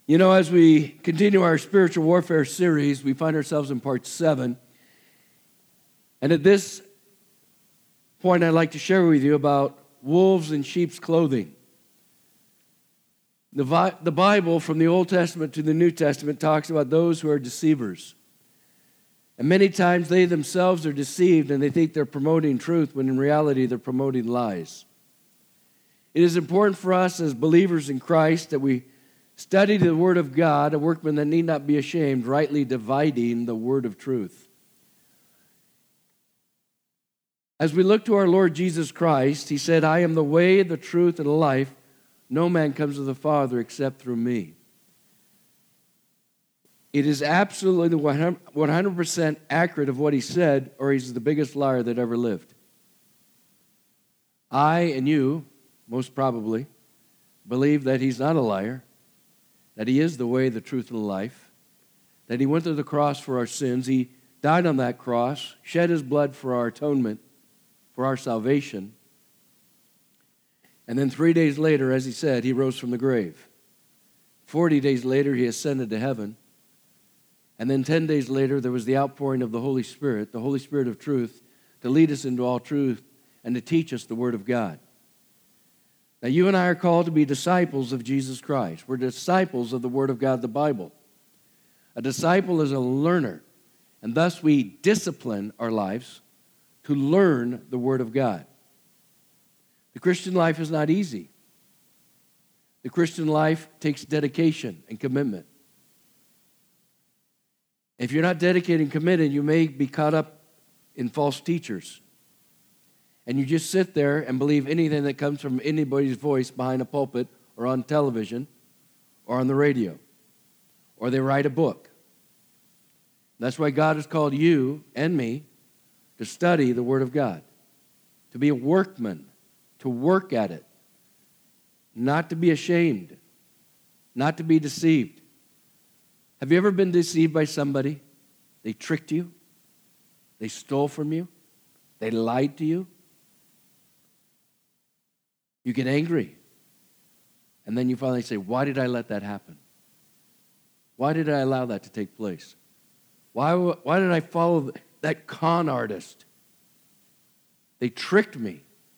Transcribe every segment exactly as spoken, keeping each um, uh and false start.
You know, as we continue our spiritual warfare series, we find ourselves in part seven. And at this point, I'd like to share with you about wolves in sheep's clothing. The, Vi- the Bible, from the Old Testament to the New Testament, talks about those who are deceivers. And many times they themselves are deceived and they think they're promoting truth when in reality they're promoting lies. It is important for us as believers in Christ that we study the Word of God, a workman that need not be ashamed, rightly dividing the word of truth. As we look to our Lord Jesus Christ, He said, I am the way, the truth, and the life. No man comes to the Father except through me. It is absolutely one hundred percent accurate of what He said, or He's the biggest liar that ever lived. I and you, most probably, believe that He's not a liar, that He is the way, the truth, and the life, that He went to the cross for our sins. He died on that cross, shed His blood for our atonement, for our salvation. And then three days later, as He said, He rose from the grave. Forty days later, He ascended to heaven. And then ten days later, there was the outpouring of the Holy Spirit, the Holy Spirit of truth, to lead us into all truth and to teach us the Word of God. Now, you and I are called to be disciples of Jesus Christ. We're disciples of the Word of God, the Bible. A disciple is a learner, and thus we discipline our lives to learn the Word of God. The Christian life is not easy. The Christian life takes dedication and commitment. If you're not dedicated and committed, you may be caught up in false teachers. And you just sit there and believe anything that comes from anybody's voice behind a pulpit or on television or on the radio. Or they write a book. That's why God has called you and me to study the Word of God. To be a workman. To work at it. Not to be ashamed. Not to be deceived. Have you ever been deceived by somebody? They tricked you. They stole from you. They lied to you. You get angry. And then you finally say, why did I let that happen? Why did I allow that to take place? Why, why did I follow that con artist? They tricked me.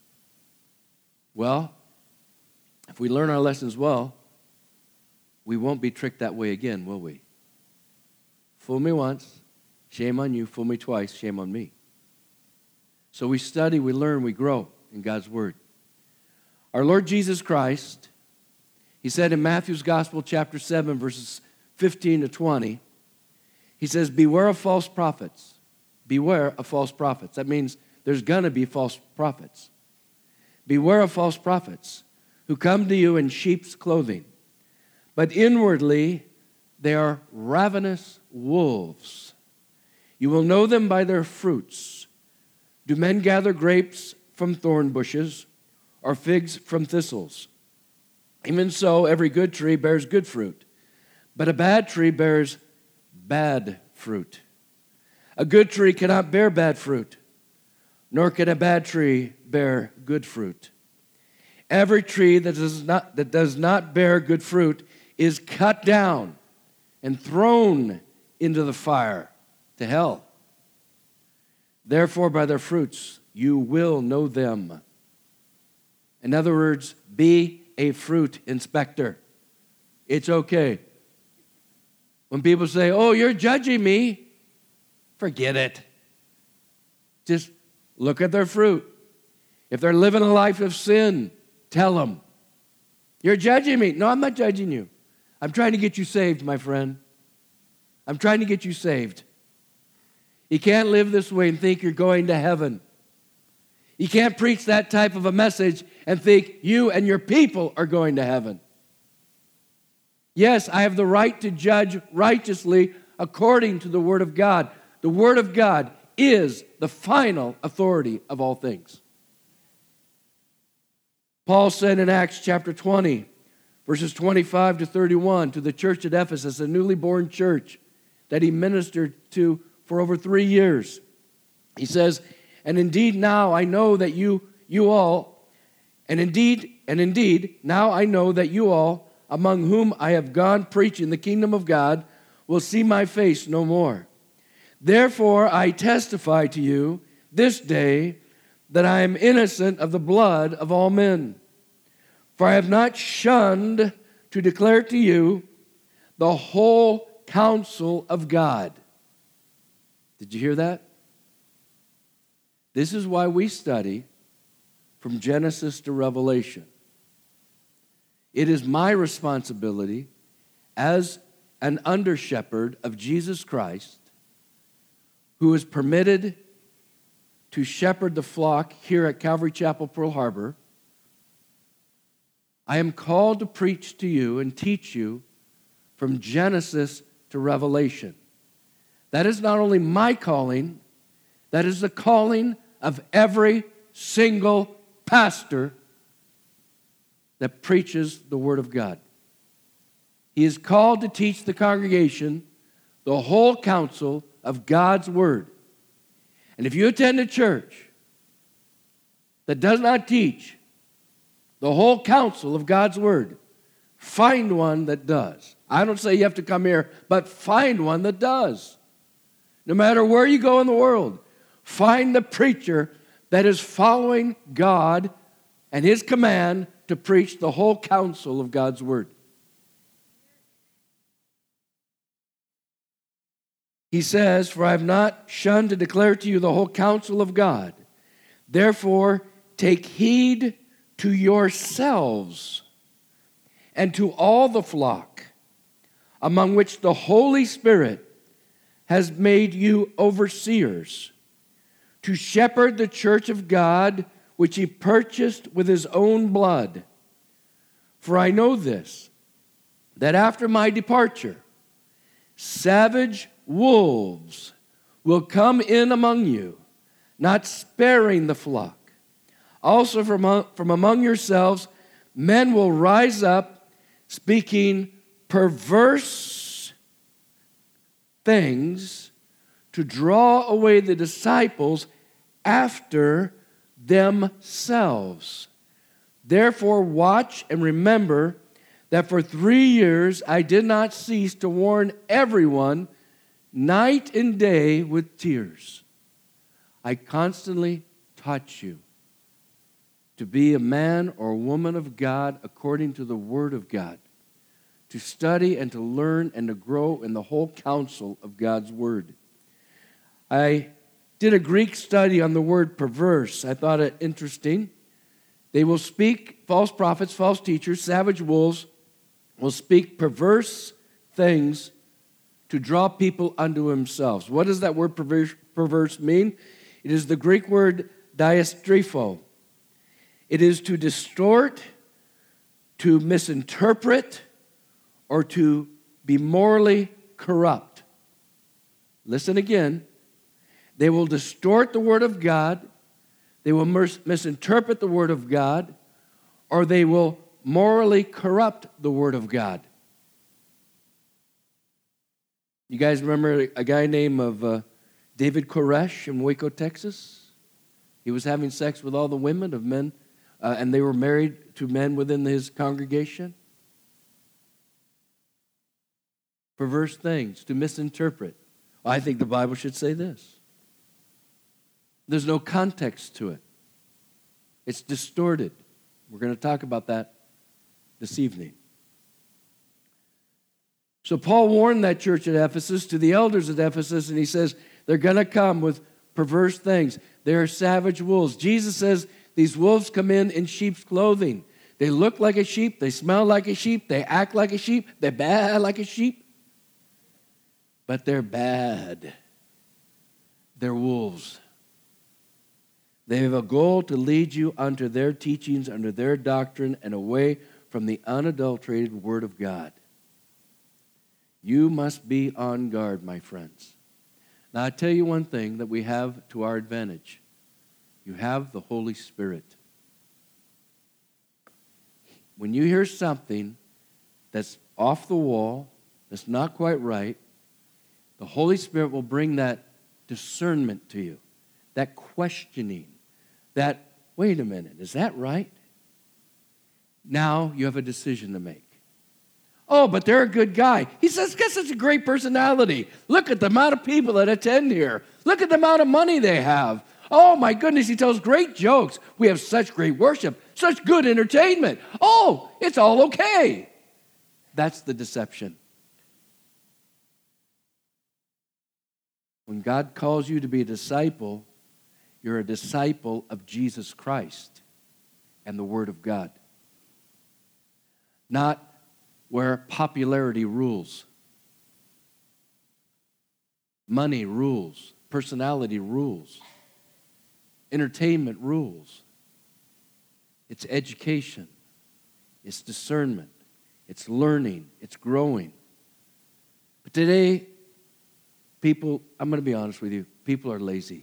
Well, if we learn our lessons well, we won't be tricked that way again, will we? Fool me once, shame on you. Fool me twice, shame on me. So we study, we learn, we grow in God's Word. Our Lord Jesus Christ, He said in Matthew's Gospel, chapter seven, verses fifteen to twenty, He says, beware of false prophets. Beware of false prophets. That means there's going to be false prophets. Beware of false prophets who come to you in sheep's clothing, but inwardly they are ravenous wolves. You will know them by their fruits. Do men gather grapes from thorn bushes, or figs from thistles? Even so, every good tree bears good fruit, but a bad tree bears bad fruit. A good tree cannot bear bad fruit, nor can a bad tree bear good fruit. Every tree that does not, that does not bear good fruit is cut down and thrown into the fire, to hell. Therefore, by their fruits you will know them. In other words, be a fruit inspector. It's okay. When people say, oh, you're judging me, forget it. Just look at their fruit. If they're living a life of sin, tell them, you're judging me. No, I'm not judging you. I'm trying to get you saved, my friend. I'm trying to get you saved. You can't live this way and think you're going to heaven. You can't preach that type of a message and think you and your people are going to heaven. Yes, I have the right to judge righteously according to the Word of God. The Word of God is the final authority of all things. Paul said in Acts chapter twenty, verses twenty-five to thirty-one, to the church at Ephesus, a newly born church that he ministered to for over three years. He says, and indeed now I know that you, you all, and indeed, and indeed, now I know that you all among whom I have gone preaching the kingdom of God will see my face no more. Therefore I testify to you this day that I am innocent of the blood of all men. For I have not shunned to declare to you the whole counsel of God. Did you hear that? This is why we study from Genesis to Revelation. It is my responsibility as an under-shepherd of Jesus Christ, who is permitted to shepherd the flock here at Calvary Chapel, Pearl Harbor. I am called to preach to you and teach you from Genesis to Revelation. That is not only my calling, that is the calling of every single pastor that preaches the Word of God. He is called to teach the congregation the whole counsel of God's Word. And if you attend a church that does not teach the whole counsel of God's Word, find one that does. I don't say you have to come here, but find one that does. No matter where you go in the world, find the preacher that is following God and His command to preach the whole counsel of God's Word. He says, for I have not shunned to declare to you the whole counsel of God. Therefore, take heed to yourselves and to all the flock, among which the Holy Spirit has made you overseers, to shepherd the church of God, which He purchased with His own blood. For I know this, that after my departure, savage wolves will come in among you, not sparing the flock. Also from, from among yourselves, men will rise up, speaking perverse things to draw away the disciples after themselves. Therefore, watch and remember that for three years I did not cease to warn everyone night and day with tears. I constantly taught you to be a man or woman of God according to the Word of God, to study and to learn and to grow in the whole counsel of God's Word. I did a Greek study on the word perverse. I thought it interesting. They will speak, false prophets, false teachers, savage wolves will speak perverse things to draw people unto themselves. What does that word perverse, perverse mean? It is the Greek word diastrepho. It is to distort, to misinterpret, or to be morally corrupt. Listen again. They will distort the Word of God, they will mis- misinterpret the Word of God, or they will morally corrupt the Word of God. You guys remember a guy named of uh, David Koresh in Waco, Texas? He was having sex with all the women of men, uh, and they were married to men within his congregation. Perverse things, to misinterpret. Well, I think the Bible should say this. There's no context to it. It's distorted. We're going to talk about that this evening. So Paul warned that church at Ephesus, to the elders at Ephesus, and he says, they're going to come with perverse things. They are savage wolves. Jesus says these wolves come in in sheep's clothing. They look like a sheep. They smell like a sheep. They act like a sheep. They're bad like a sheep. But they're bad. They're wolves. They have a goal to lead you unto their teachings, under their doctrine, and away from the unadulterated Word of God. You must be on guard, my friends. Now, I tell you one thing that we have to our advantage. You have the Holy Spirit. When you hear something that's off the wall, that's not quite right, the Holy Spirit will bring that discernment to you, that questioning, that, wait a minute, is that right? Now you have a decision to make. Oh, but they're a good guy. He says, got such a great personality. Look at the amount of people that attend here. Look at the amount of money they have. Oh, my goodness, he tells great jokes. We have such great worship, such good entertainment. Oh, it's all okay. That's the deception. When God calls you to be a disciple, you're a disciple of Jesus Christ and the Word of God. Not where popularity rules, money rules, personality rules, entertainment rules. It's education, it's discernment, it's learning, it's growing. But today, people, I'm going to be honest with you, people are lazy.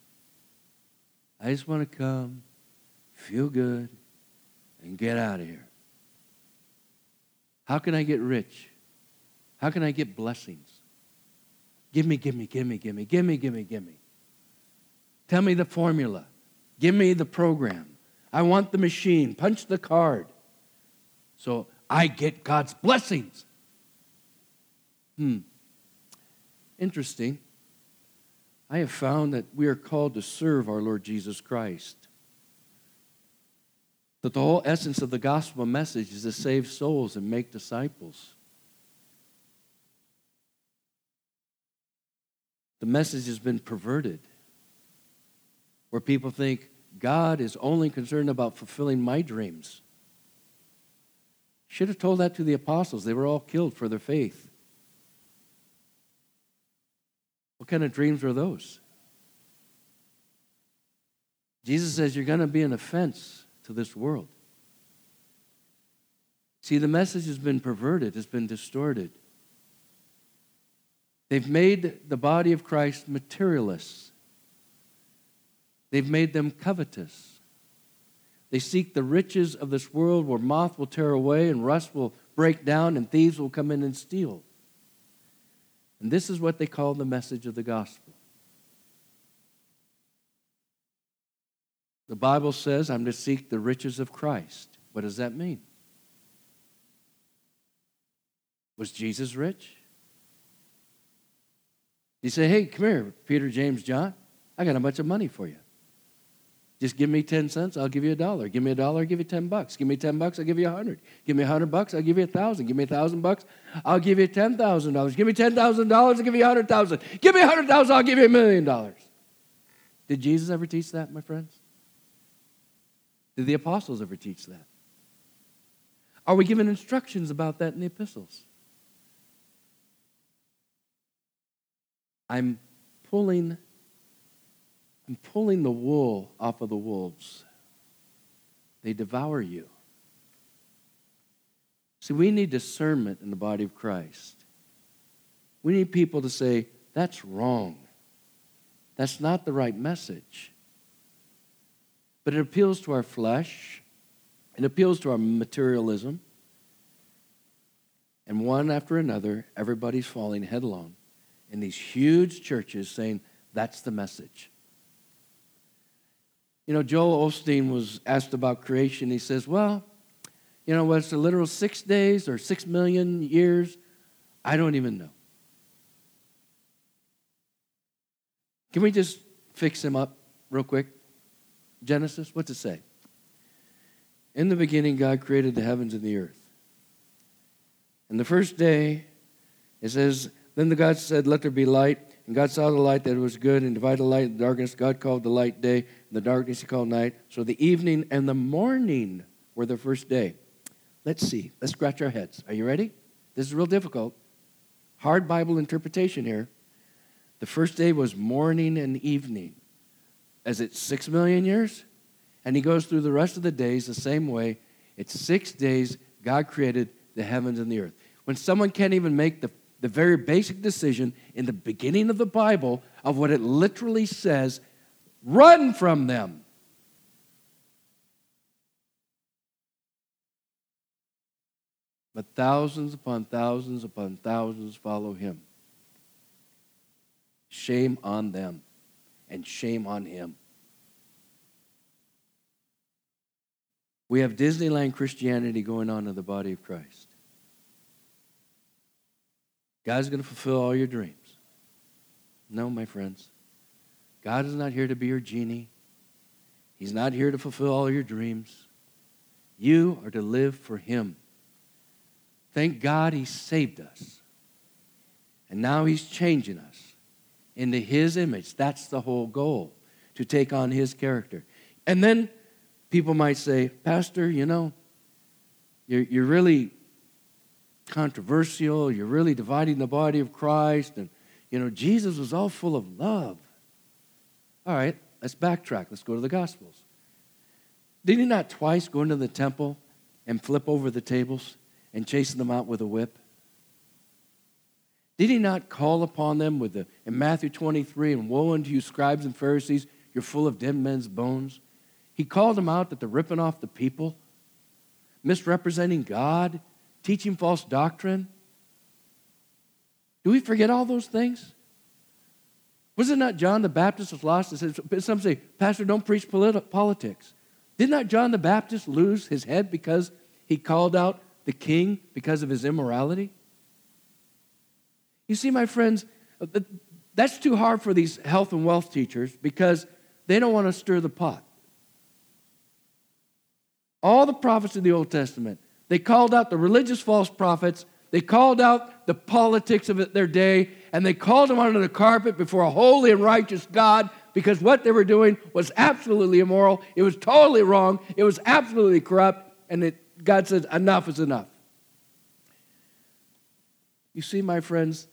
I just want to come, feel good, and get out of here. How can I get rich? How can I get blessings? Give me, give me, give me, give me, give me, give me, give me. Tell me the formula. Give me the program. I want the machine. Punch the card. So I get God's blessings. Hmm. Interesting. I have found that we are called to serve our Lord Jesus Christ. That the whole essence of the gospel message is to save souls and make disciples. The message has been perverted, where people think God is only concerned about fulfilling my dreams. Should have told that to the apostles. They were all killed for their faith. What kind of dreams were those? Jesus says you're going to be an offense to this world. See, the message has been perverted, has been distorted. They've made the body of Christ materialists. They've made them covetous. They seek the riches of this world where moth will tear away and rust will break down and thieves will come in and steal. And this is what they call the message of the gospel. The Bible says, I'm to seek the riches of Christ. What does that mean? Was Jesus rich? He said, hey, come here, Peter, James, John. I got a bunch of money for you. Just give me ten cents, I'll give you a dollar. Give me a dollar, I'll give you ten bucks. Give me ten bucks, I'll give you a hundred. Give me a hundred bucks, I'll give you a thousand. Give me a thousand bucks, I'll give you ten thousand dollars. Give me ten thousand dollars, I'll give you a hundred thousand. Give me a hundred thousand, I'll give you a million dollars. Did Jesus ever teach that, my friends? Did the apostles ever teach that? Are we given instructions about that in the epistles? I'm pulling I'm pulling the wool off of the wolves. They devour you. See, we need discernment in the body of Christ. We need people to say, that's wrong. That's not the right message. But it appeals to our flesh. It appeals to our materialism. And one after another, everybody's falling headlong in these huge churches saying, that's the message. You know, Joel Osteen was asked about creation. He says, well, you know, was it a literal six days or six million years? I don't even know. Can we just fix him up real quick? Genesis, what's it say? In the beginning, God created the heavens and the earth. And the first day, it says, then the God said, let there be light. And God saw the light that it was good, and divided the light and the darkness. God called the light day, and the darkness he called night. So the evening and the morning were the first day. Let's see. Let's scratch our heads. Are you ready? This is real difficult. Hard Bible interpretation here. The first day was morning and evening. Is it six million years? And he goes through the rest of the days the same way. It's six days God created the heavens and the earth. When someone can't even make the The very basic decision in the beginning of the Bible of what it literally says, run from them. But thousands upon thousands upon thousands follow him. Shame on them and shame on him. We have Disneyland Christianity going on in the body of Christ. God's going to fulfill all your dreams. No, my friends. God is not here to be your genie. He's not here to fulfill all your dreams. You are to live for him. Thank God he saved us. And now he's changing us into his image. That's the whole goal, to take on his character. And then people might say, Pastor, you know, you're, you're really controversial. You're really dividing the body of Christ. And, you know, Jesus was all full of love. All right, let's backtrack. Let's go to the Gospels. Did he not twice go into the temple and flip over the tables and chase them out with a whip? Did he not call upon them with the, in Matthew twenty-three, and woe unto you, scribes and Pharisees, you're full of dead men's bones? He called them out that they're ripping off the people, misrepresenting God, teaching false doctrine. Do we forget all those things? Was it not John the Baptist was lost? Some say, Pastor, don't preach politi- politics. Did not John the Baptist lose his head because he called out the king because of his immorality? You see, my friends, that's too hard for these health and wealth teachers because they don't want to stir the pot. All the prophets in the Old Testament, they called out the religious false prophets, they called out the politics of their day, and they called them under the carpet before a holy and righteous God because what they were doing was absolutely immoral. It was totally wrong. It was absolutely corrupt. And it, God said, enough is enough. You see, my friends,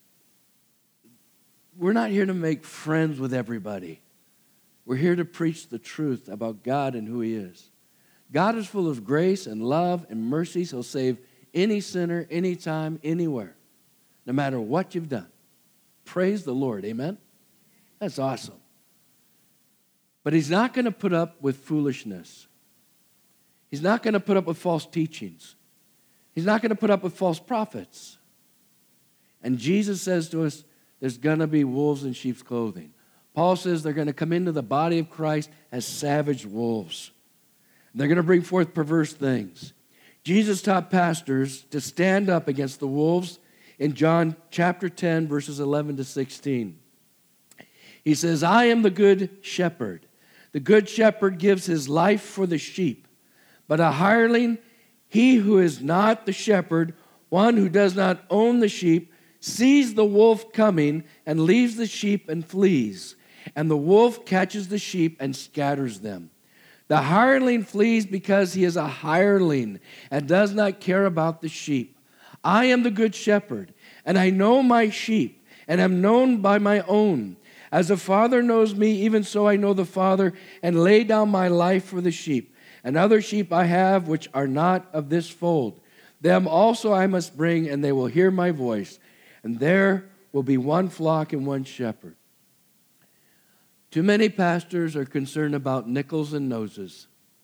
we're not here to make friends with everybody. We're here to preach the truth about God and who he is. God is full of grace and love and mercy. He'll save any sinner, anytime, anywhere, no matter what you've done. Praise the Lord. Amen? That's awesome. But he's not going to put up with foolishness. He's not going to put up with false teachings. He's not going to put up with false prophets. And Jesus says to us, there's going to be wolves in sheep's clothing. Paul says they're going to come into the body of Christ as savage wolves. They're going to bring forth perverse things. Jesus taught pastors to stand up against the wolves in John chapter ten, verses eleven to sixteen. He says, I am the good shepherd. The good shepherd gives his life for the sheep. But a hireling, he who is not the shepherd, one who does not own the sheep, sees the wolf coming and leaves the sheep and flees. And the wolf catches the sheep and scatters them. The hireling flees because he is a hireling and does not care about the sheep. I am the good shepherd, and I know my sheep, and am known by my own. As the Father knows me, even so I know the Father, and lay down my life for the sheep. And other sheep I have which are not of this fold. Them also I must bring, and they will hear my voice. And there will be one flock and one shepherd. Too many pastors are concerned about nickels and noses.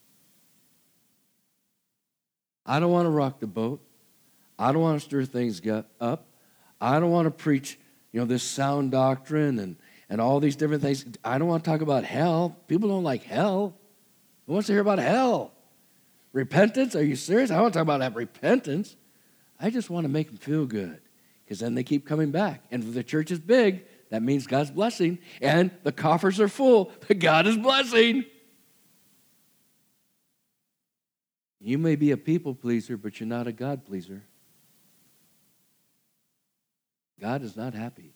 I don't want to rock the boat. I don't want to stir things up. I don't want to preach, you know, this sound doctrine and, and all these different things. I don't want to talk about hell. People don't like hell. Who wants to hear about hell? Repentance? Are you serious? I don't want to talk about that repentance. I just want to make them feel good because then they keep coming back. And if the church is big, that means God's blessing, and the coffers are full. God is blessing. You may be a people pleaser, but you're not a God pleaser. God is not happy.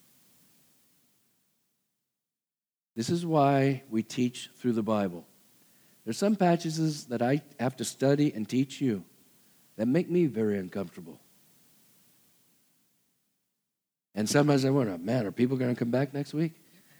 This is why we teach through the Bible. There's some passages that I have to study and teach you that make me very uncomfortable. And sometimes I wonder, man, are people going to come back next week?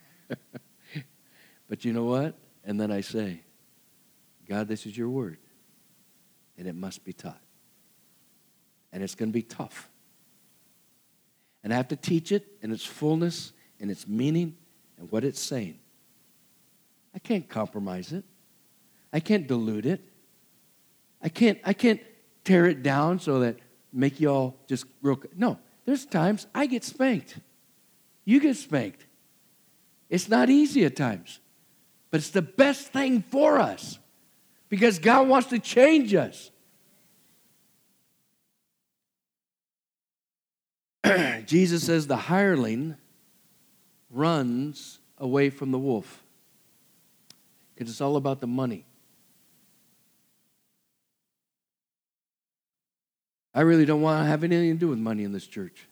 But you know what? And then I say, God, this is your word, and it must be taught. And it's going to be tough. And I have to teach it in its fullness, in its meaning, and what it's saying. I can't compromise it. I can't dilute it. I can't, I can't tear it down so that make you all just real. No. There's times I get spanked. You get spanked. It's not easy at times, but it's the best thing for us because God wants to change us. Jesus says the hireling runs away from the wolf because it's all about the money. I really don't want to have anything to do with money in this church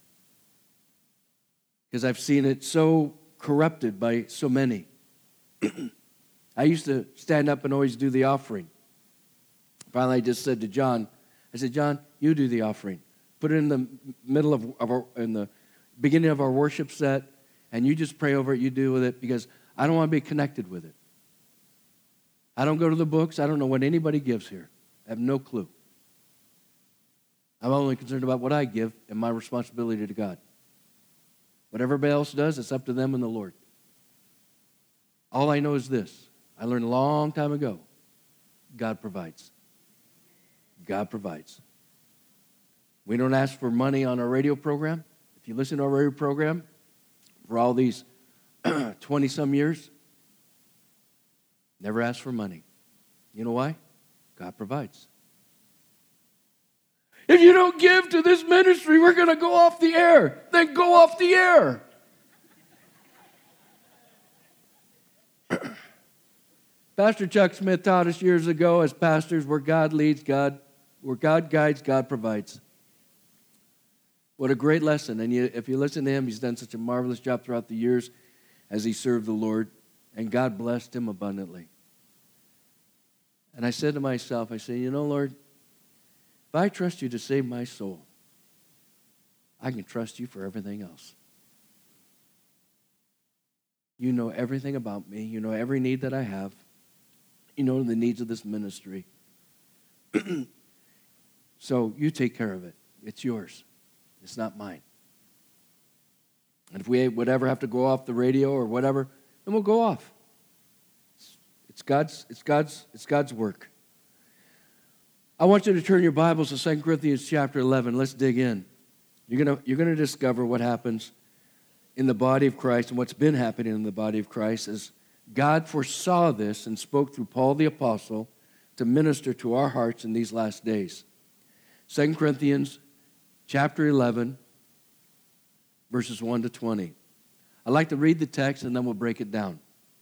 because I've seen it so corrupted by so many. I used to stand up and always do the offering. Finally, I just said to John, I said, John, you do the offering. Put it in the middle of, of our, in the beginning of our worship set, and you just pray over it, you do with it, because I don't want to be connected with it. I don't go to the books. I don't know what anybody gives here. I have no clue. I'm only concerned about what I give and my responsibility to God. What everybody else does, it's up to them and the Lord. All I know is this. I learned a long time ago, God provides. God provides. We don't ask for money on our radio program. If you listen to our radio program for all these twenty-some years, never ask for money. You know why? God provides. If you don't give to this ministry, we're going to go off the air. Then go off the air. Pastor Chuck Smith taught us years ago as pastors, where God leads, God, where God guides, God provides. What a great lesson. And you, if you listen to him, he's done such a marvelous job throughout the years as he served the Lord, and God blessed him abundantly. And I said to myself, I said, you know, Lord, if I trust you to save my soul, I can trust you for everything else. You know everything about me. You know every need that I have. You know the needs of this ministry. So you take care of it. It's yours. It's not mine. And if we would ever have to go off the radio or whatever, then we'll go off. It's, it's God's, it's God's, it's God's work. I want you to turn your Bibles to Second Corinthians chapter eleven. Let's dig in. You're gonna, you're gonna discover what happens in the body of Christ and what's been happening in the body of Christ as God foresaw this and spoke through Paul the Apostle to minister to our hearts in these last days. Second Corinthians chapter eleven, verses one to twenty. I'd like to read the text and then we'll break it down.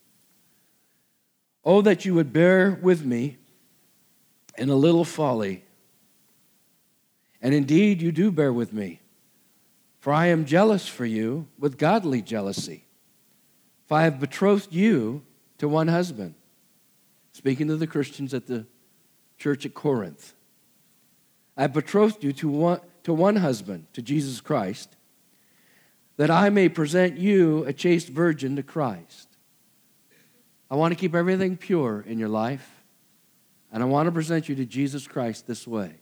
Oh, that you would bear with me in a little folly. And indeed, you do bear with me. For I am jealous for you with godly jealousy. For I have betrothed you to one husband. Speaking to the Christians at the church at Corinth. I have betrothed you to one, to one husband, to Jesus Christ, that I may present you a chaste virgin to Christ. I want to keep everything pure in your life, and I want to present you to Jesus Christ this way.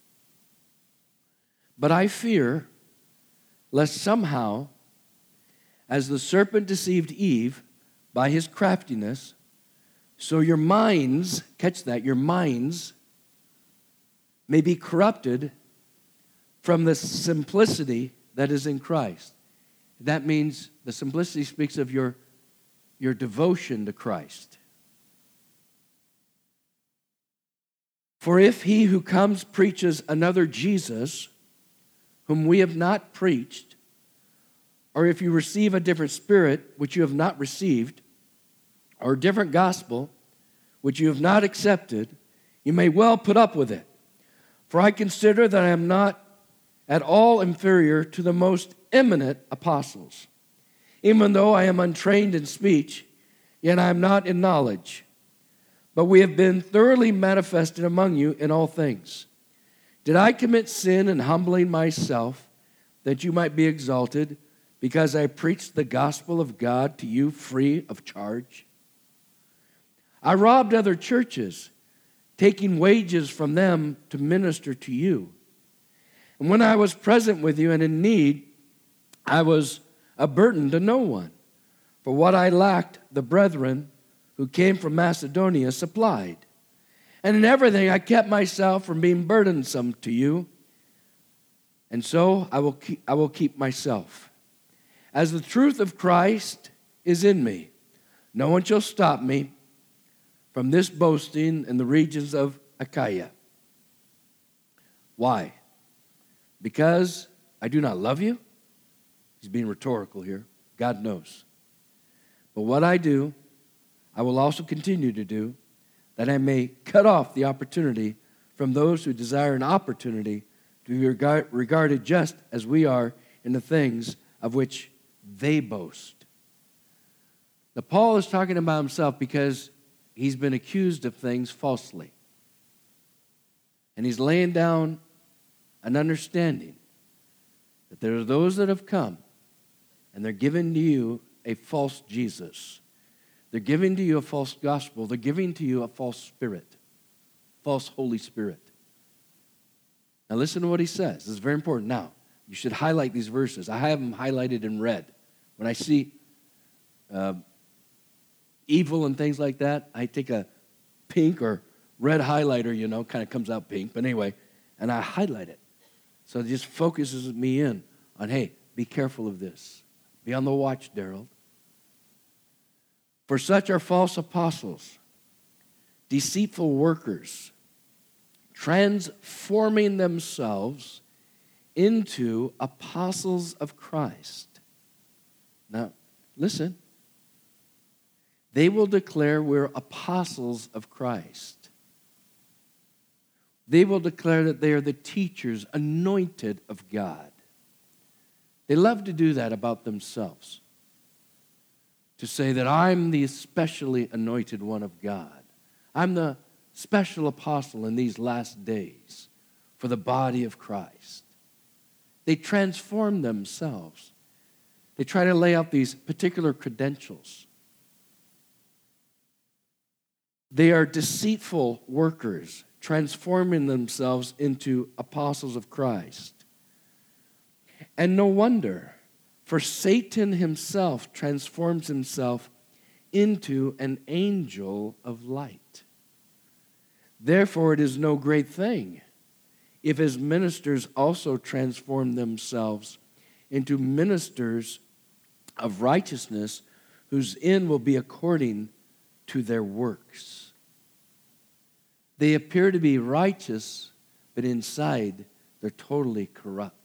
But I fear, lest somehow, as the serpent deceived Eve by his craftiness, so your minds, catch that, your minds may be corrupted from the simplicity that is in Christ. That means the simplicity speaks of your, your devotion to Christ. For if he who comes preaches another Jesus, whom we have not preached, or if you receive a different spirit, which you have not received, or a different gospel, which you have not accepted, you may well put up with it. For I consider that I am not at all inferior to the most eminent apostles. Even though I am untrained in speech, yet I am not in knowledge. But we have been thoroughly manifested among you in all things. Did I commit sin in humbling myself that you might be exalted because I preached the gospel of God to you free of charge? I robbed other churches, taking wages from them to minister to you. And when I was present with you and in need, I was a burden to no one. For what I lacked, the brethren who came from Macedonia supplied. And in everything I kept myself from being burdensome to you. And so I will keep, I will keep myself. As the truth of Christ is in me, no one shall stop me from this boasting in the regions of Achaia. Why? Because I do not love you? He's being rhetorical here. God knows. But what I do, I will also continue to do, that I may cut off the opportunity from those who desire an opportunity to be regard, regarded just as we are in the things of which they boast. Now, Paul is talking about himself because he's been accused of things falsely. And he's laying down an understanding that there are those that have come and they're giving to you a false Jesus. They're giving to you a false gospel. They're giving to you a false spirit, false Holy Spirit. Now listen to what he says. This is very important. Now, you should highlight these verses. I have them highlighted in red. When I see uh, evil and things like that, I take a pink or red highlighter, you know, kind of comes out pink. But anyway, and I highlight it. So it just focuses me in on, hey, be careful of this. Be on the watch, Daryl. For such are false apostles, deceitful workers, transforming themselves into apostles of Christ. Now, listen. They will declare we're apostles of Christ. They will declare that they are the teachers anointed of God. They love to do that about themselves. To say that I'm the especially anointed one of God. I'm the special apostle in these last days for the body of Christ. They transform themselves. They try to lay out these particular credentials. They are deceitful workers, transforming themselves into apostles of Christ. And no wonder, for Satan himself transforms himself into an angel of light. Therefore, it is no great thing if his ministers also transform themselves into ministers of righteousness, whose end will be according to their works. They appear to be righteous, but inside they're totally corrupt.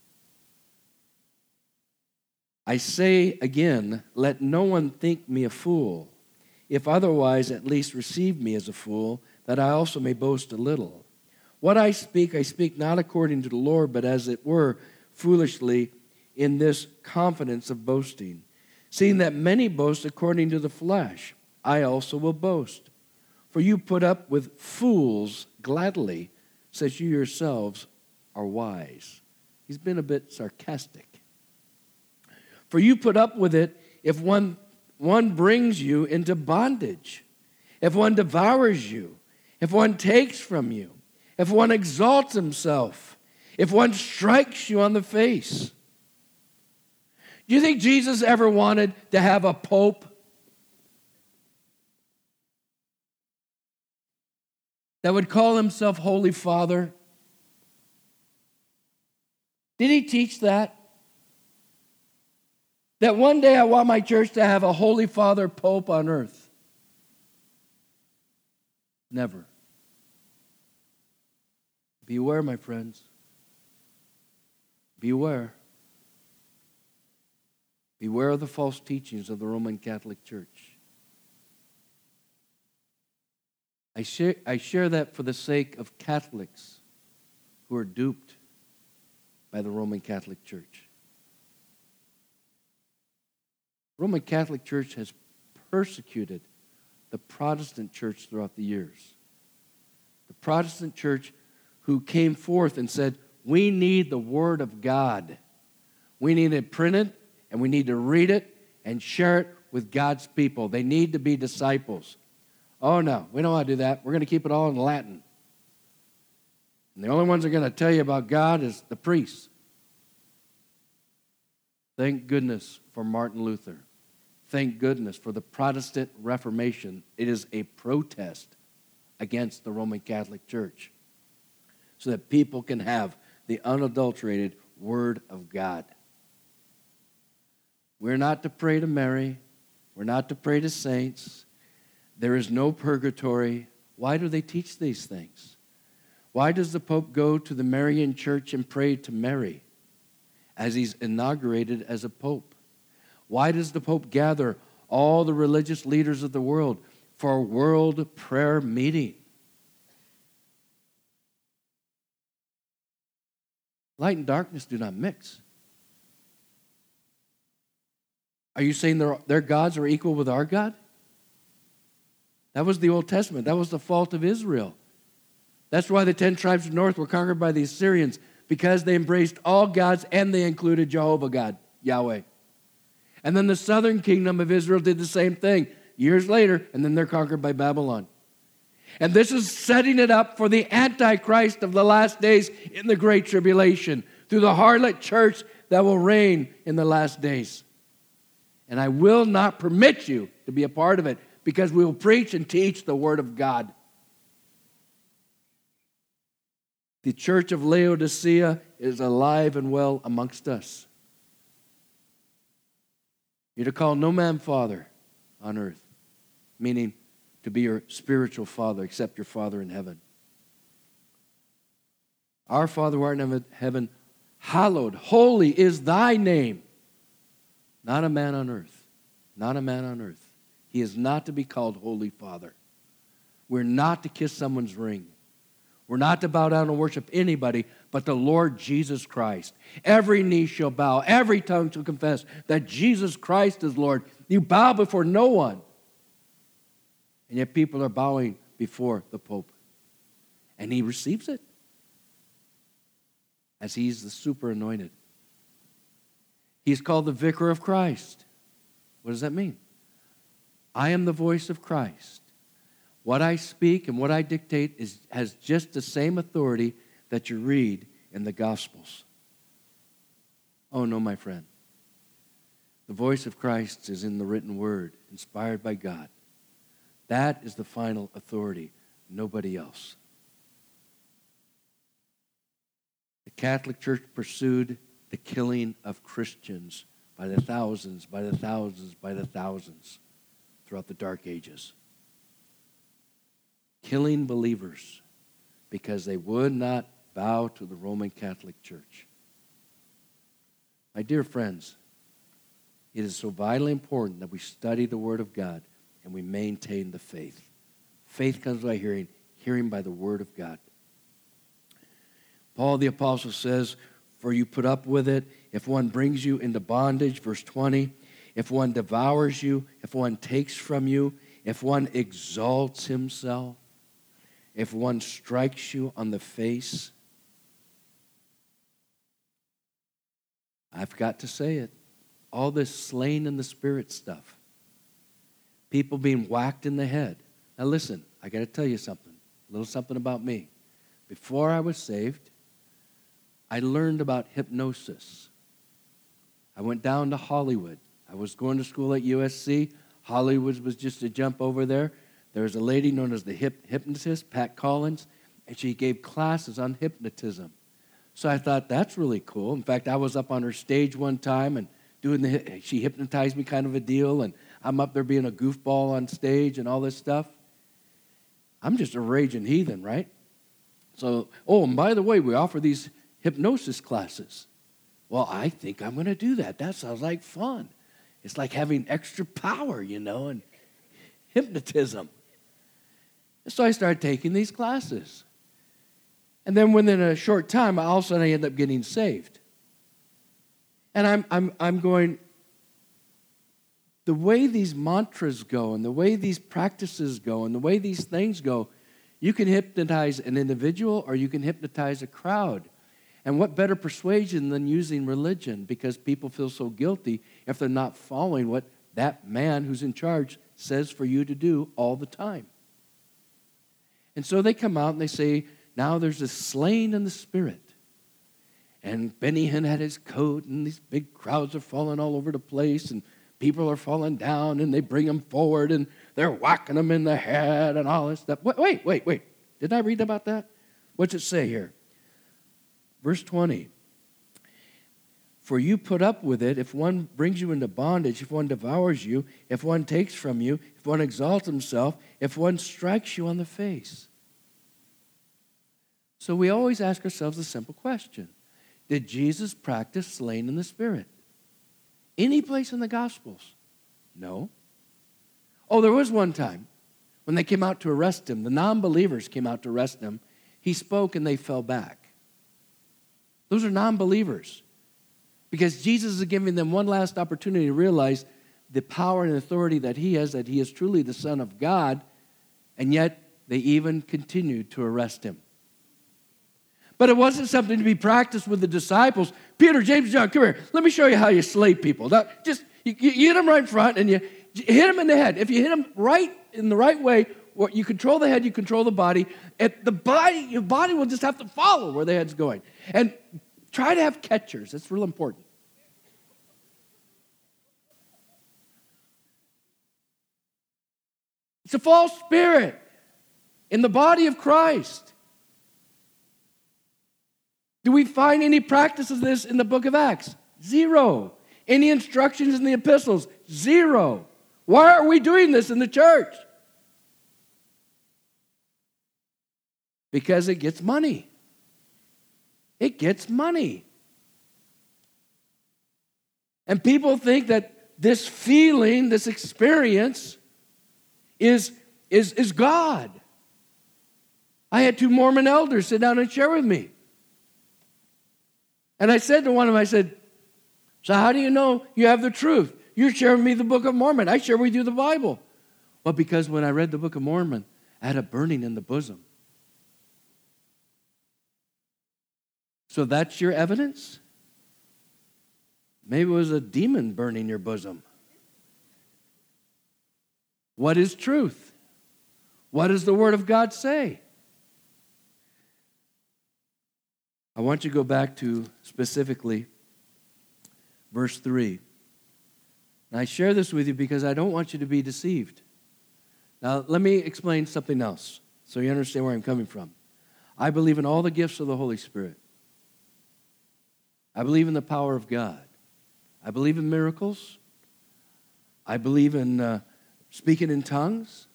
I say again, let no one think me a fool. If otherwise, at least receive me as a fool, that I also may boast a little. What I speak, I speak not according to the Lord, but as it were foolishly, in this confidence of boasting. Seeing that many boast according to the flesh, I also will boast. For you put up with fools gladly, since you yourselves are wise. He's been a bit sarcastic. For you put up with it if one, one brings you into bondage, if one devours you, if one takes from you, if one exalts himself, if one strikes you on the face. Do you think Jesus ever wanted to have a pope that would call himself Holy Father? Did he teach that? That one day I want my church to have a Holy Father Pope on earth? Never. Beware, my friends. Beware. Beware of the false teachings of the Roman Catholic Church. I share, I share that for the sake of Catholics who are duped by the Roman Catholic Church. Roman Catholic Church has persecuted the Protestant church throughout the years. The Protestant church who came forth and said, we need the Word of God. We need it printed, and we need to read it and share it with God's people. They need to be disciples. Oh, no, we don't want to do that. We're going to keep it all in Latin. And the only ones that are going to tell you about God is the priests. Thank goodness for Martin Luther. Thank goodness for the Protestant Reformation. It is a protest against the Roman Catholic Church so that people can have the unadulterated Word of God. We're not to pray to Mary. We're not to pray to saints. There is no purgatory. Why do they teach these things? Why does the Pope go to the Marian Church and pray to Mary as he's inaugurated as a pope. Why does the Pope gather all the religious leaders of the world for a world prayer meeting? Light and darkness do not mix. Are you saying their, their gods are equal with our God? That was the Old Testament. That was the fault of Israel. That's why the ten tribes of the north were conquered by the Assyrians, because they embraced all gods and they included Jehovah God, Yahweh. And then the southern kingdom of Israel did the same thing years later, and then they're conquered by Babylon. And this is setting it up for the Antichrist of the last days in the Great Tribulation, through the harlot church that will reign in the last days. And I will not permit you to be a part of it, because we will preach and teach the Word of God. The church of Laodicea is alive and well amongst us. You're to call no man father on earth, meaning to be your spiritual father, except your Father in heaven. Our Father who art in heaven, hallowed, holy is thy name. Not a man on earth. Not a man on earth. He is not to be called Holy Father. We're not to kiss someone's ring. We're not to bow down and worship anybody but the Lord Jesus Christ. Every knee shall bow, every tongue shall confess that Jesus Christ is Lord. You bow before no one. And yet people are bowing before the Pope. And he receives it, as he's the super anointed. He's called the Vicar of Christ. What does that mean? I am the voice of Christ. What I speak and what I dictate is, has just the same authority that you read in the Gospels. Oh no, my friend. The voice of Christ is in the written word, inspired by God. That is the final authority, nobody else. The Catholic Church pursued the killing of Christians by the thousands, by the thousands, by the thousands throughout the Dark Ages. Killing believers because they would not bow to the Roman Catholic Church. My dear friends, it is so vitally important that we study the Word of God and we maintain the faith. Faith comes by hearing, hearing by the Word of God. Paul the Apostle says, for you put up with it if one brings you into bondage, verse twenty, if one devours you, if one takes from you, if one exalts himself, if one strikes you on the face. I've got to say it. All this slain in the spirit stuff. People being whacked in the head. Now listen, I got to tell you something. A little something about me. Before I was saved, I learned about hypnosis. I went down to Hollywood. I was going to school at U S C. Hollywood was just a jump over there. There was a lady known as the hip, hypnotist, Pat Collins, and she gave classes on hypnotism. So I thought, that's really cool. In fact, I was up on her stage one time and doing the, she hypnotized me kind of a deal, and I'm up there being a goofball on stage and all this stuff. I'm just a raging heathen, right? So, oh, and by the way, we offer these hypnosis classes. Well, I think I'm going to do that. That sounds like fun. It's like having extra power, you know, and hypnotism. So I started taking these classes. And then within a short time, all of a sudden I end up getting saved. And I'm, I'm, I'm going, the way these mantras go and the way these practices go and the way these things go, you can hypnotize an individual or you can hypnotize a crowd. And what better persuasion than using religion, because people feel so guilty if they're not following what that man who's in charge says for you to do all the time. And so they come out and they say, now there's a slain in the spirit. And Benny Hinn had his coat, and these big crowds are falling all over the place, and people are falling down, and they bring them forward, and they're whacking them in the head and all this stuff. Wait, wait, wait, wait. Did I read about that? What's it say here? Verse twenty. For you put up with it if one brings you into bondage, if one devours you, if one takes from you, if one exalts himself, if one strikes you on the face. So we always ask ourselves a simple question. did Jesus practice slain in the Spirit? Any place in the Gospels? No. Oh, there was one time when they came out to arrest him. The non-believers came out to arrest him. He spoke and they fell back. Those are non-believers. Because Jesus is giving them one last opportunity to realize the power and authority that he has, that he is truly the Son of God, and yet they even continued to arrest him. But it wasn't something to be practiced with the disciples. Peter, James, John, come here. Let me show you how you slay people. Now, just you, you hit them right in front and you hit them in the head. If you hit them right in the right way, you control the head, you control the body. At the body, your body will just have to follow where the head's going. And try to have catchers. That's real important. It's a false spirit in the body of Christ. Do we find any practice of this in the book of Acts? Zero. Any instructions in the epistles? Zero. Why are we doing this in the church? Because it gets money. It gets money. And people think that this feeling, this experience, is, is, is God. I had two Mormon elders sit down and share with me. And I said to one of them, I said, so how do you know you have the truth? You're sharing with me the Book of Mormon. I share with you the Bible. Well, because when I read the Book of Mormon, I had a burning in the bosom. So that's your evidence? Maybe it was a demon burning your bosom. What is truth? What does the Word of God say? I want you to go back to specifically verse three. And I share this with you because I don't want you to be deceived. Now, let me explain something else so you understand where I'm coming from. I believe in all the gifts of the Holy Spirit. I believe in the power of God. I believe in miracles. I believe in uh, speaking in tongues.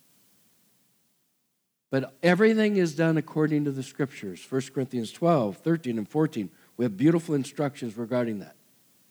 But everything is done according to the Scriptures. First Corinthians twelve, thirteen, and fourteen. We have beautiful instructions regarding that.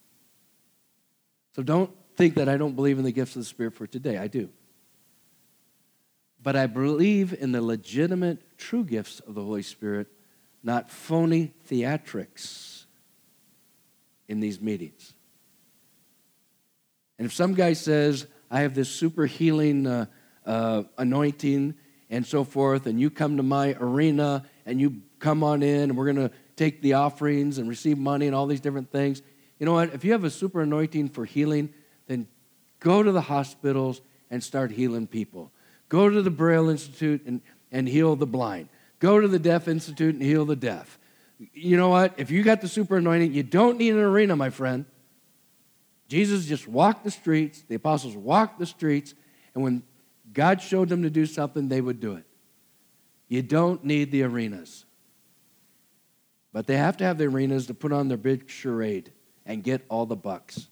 So don't think that I don't believe in the gifts of the Spirit for today. I do. But I believe in the legitimate, true gifts of the Holy Spirit, not phony theatrics in these meetings. And if some guy says, I have this super healing uh, uh, anointing and so forth, and you come to my arena and you come on in and we're going to take the offerings and receive money and all these different things. You know what? If you have a super anointing for healing, then go to the hospitals and start healing people. Go to the Braille Institute and, and heal the blind. Go to the Deaf Institute and heal the deaf. You know what? If you got the super anointing, you don't need an arena, my friend. Jesus just walked the streets. The apostles walked the streets. And when God showed them to do something, they would do it. You don't need the arenas. But they have to have the arenas to put on their big charade and get all the bucks.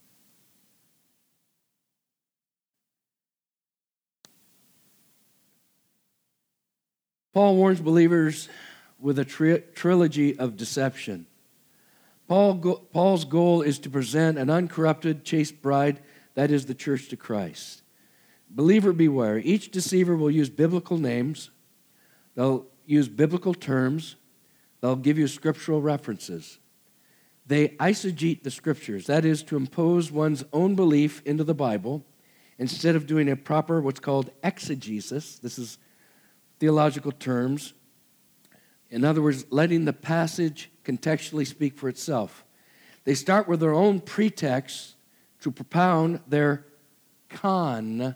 Paul warns believers with a tri- trilogy of deception. Paul go- Paul's goal is to present an uncorrupted, chaste bride, that is the church, to Christ. Believer, beware. Each deceiver will use biblical names. They'll use biblical terms. They'll give you scriptural references. They eisegete the Scriptures, that is, to impose one's own belief into the Bible instead of doing a proper, what's called exegesis. This is theological terms. In other words, letting the passage contextually speak for itself. They start with their own pretext to propound their context.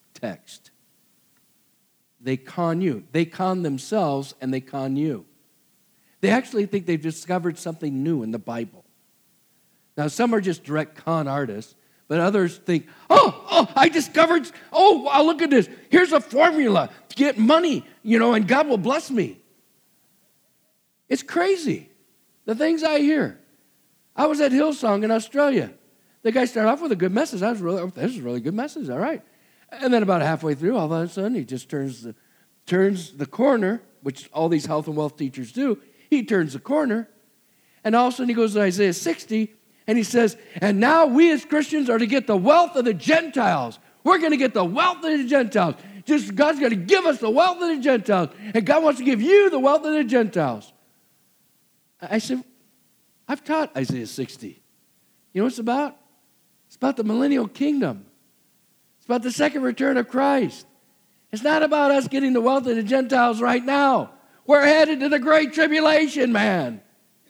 They con you. They con themselves and they con you. They actually think they've discovered something new in the Bible. Now, some are just direct con artists, but others think, oh, oh, I discovered, oh, wow, look at this. Here's a formula to get money, you know, and God will bless me. It's crazy, the things I hear. I was at Hillsong in Australia. The guy started off with a good message. I was really, this is a really good message, all right. And then about halfway through, all of a sudden, he just turns the, turns the corner, which all these health and wealth teachers do. He turns the corner, And all of a sudden he goes to Isaiah sixty, and he says, and now we as Christians are to get the wealth of the Gentiles. We're going to get the wealth of the Gentiles. Just God's going to give us the wealth of the Gentiles. And God wants to give you the wealth of the Gentiles. I said, I've taught Isaiah sixty. You know what it's about? It's about the millennial kingdom. It's about the second return of Christ. It's not about us getting the wealth of the Gentiles right now. We're headed to the great tribulation, man.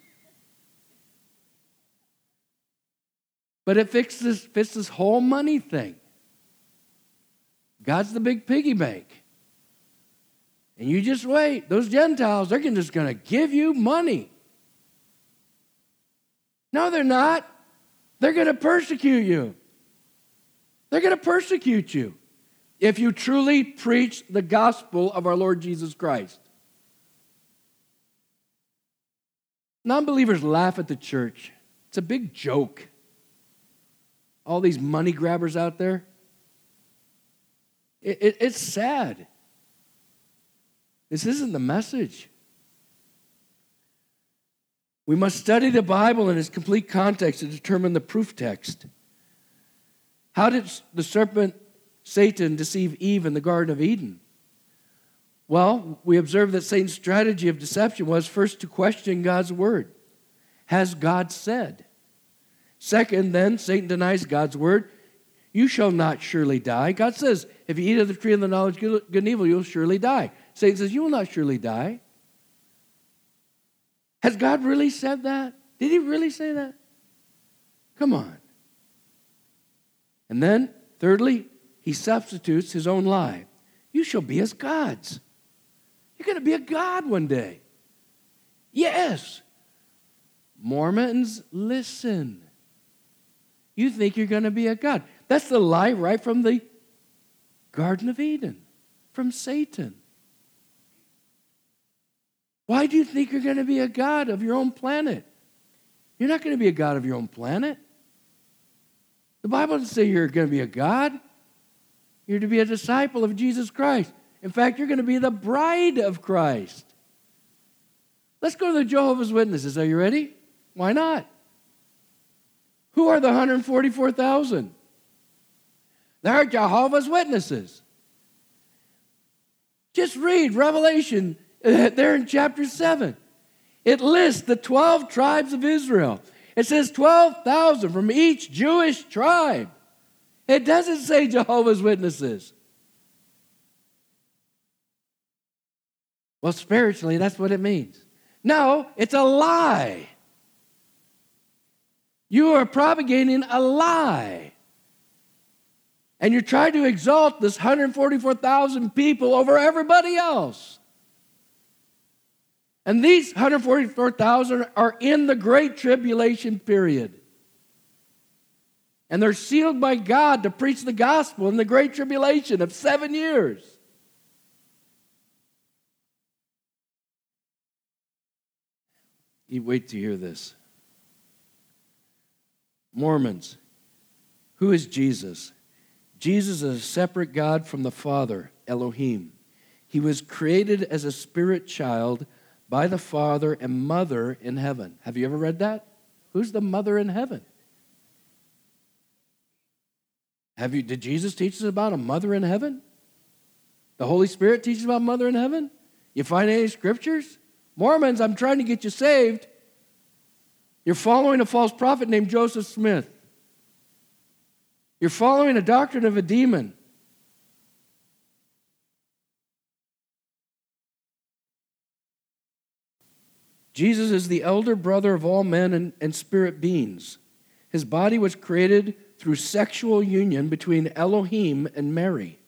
But it fits this, fits this whole money thing. God's the big piggy bank. And you just wait. Those Gentiles, they're just going to give you money. No, they're not. They're going to persecute you. They're going to persecute you if you truly preach the gospel of our Lord Jesus Christ. Non-believers laugh at the church. It's a big joke. All these money grabbers out there. It, it, it's sad. This isn't the message. We must study the Bible in its complete context to determine the proof text. How did the serpent Satan deceive Eve in the Garden of Eden? Well, we observe that Satan's strategy of deception was first to question God's word. Has God said? Second, then, Satan denies God's word. You shall not surely die. God says, if you eat of the tree of the knowledge of good and evil, you'll surely die. Satan says, you will not surely die. Has God really said that? Did he really say that? Come on. And then, thirdly, he substitutes his own lie. You shall be as gods. You're going to be a god one day. Yes. Mormons, listen. You think you're going to be a god. That's the lie right from the Garden of Eden, from Satan. Why do you think you're going to be a god of your own planet? You're not going to be a god of your own planet. The Bible doesn't say you're going to be a god. You're to be a disciple of Jesus Christ. In fact, you're going to be the bride of Christ. Let's go to the Jehovah's Witnesses. Are you ready? Why not? Who are the one hundred forty-four thousand? They're Jehovah's Witnesses. Just read Revelation there in chapter seven. It lists the twelve tribes of Israel. It says twelve thousand from each Jewish tribe. It doesn't say Jehovah's Witnesses. Well, spiritually, that's what it means. No, it's a lie. You are propagating a lie. And you're trying to exalt this one hundred forty-four thousand people over everybody else. And these one hundred forty-four thousand are in the Great Tribulation period. And they're sealed by God to preach the gospel in the Great Tribulation of seven years. You wait to hear this. Mormons, who is Jesus? Jesus is a separate God from the Father, Elohim. He was created as a spirit child by the Father and Mother in heaven. Have you ever read that? Who's the mother in heaven? Have you? Did Jesus teach us about a mother in heaven? The Holy Spirit teaches about mother in heaven? You find any scriptures? Mormons, I'm trying to get you saved. You're following a false prophet named Joseph Smith. You're following a doctrine of a demon. Jesus is the elder brother of all men and, and spirit beings. His body was created through sexual union between Elohim and Mary.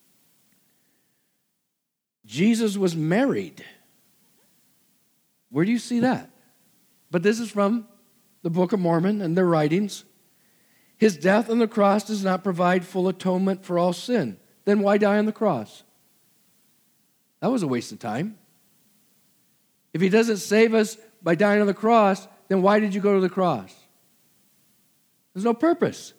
Jesus was married. Where do you see that? But this is from the Book of Mormon and their writings. His death on the cross does not provide full atonement for all sin. Then why die on the cross? That was a waste of time. If he doesn't save us by dying on the cross, then why did you go to the cross? There's no purpose.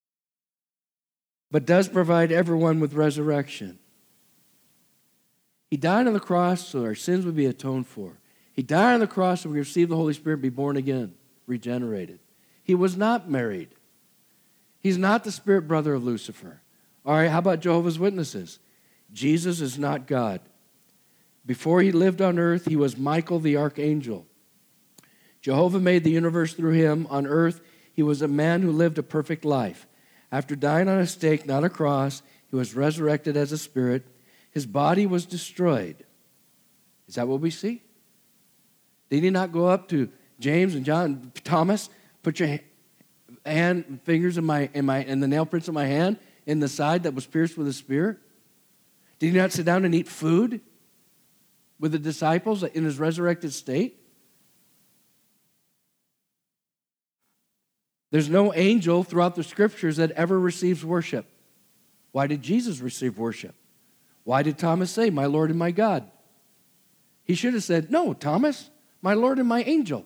But does provide everyone with resurrection. He died on the cross so our sins would be atoned for. He died on the cross so we receive the Holy Spirit, be born again, regenerated. He was not married. He's not the spirit brother of Lucifer. All right, how about Jehovah's Witnesses? Jesus is not God. Before he lived on earth, he was Michael the archangel. Jehovah made the universe through him. On earth, he was a man who lived a perfect life. After dying on a stake, not a cross, he was resurrected as a spirit. His body was destroyed. Is that what we see? Did he not go up to James and John, Thomas, put your hand, fingers in my, in my, in the nail prints of my hand in the side that was pierced with a spear? Did he not sit down and eat food with the disciples in his resurrected state? There's no angel throughout the scriptures that ever receives worship. Why did Jesus receive worship? Why did Thomas say, my Lord and my God? He should have said, no, Thomas, my Lord and my angel.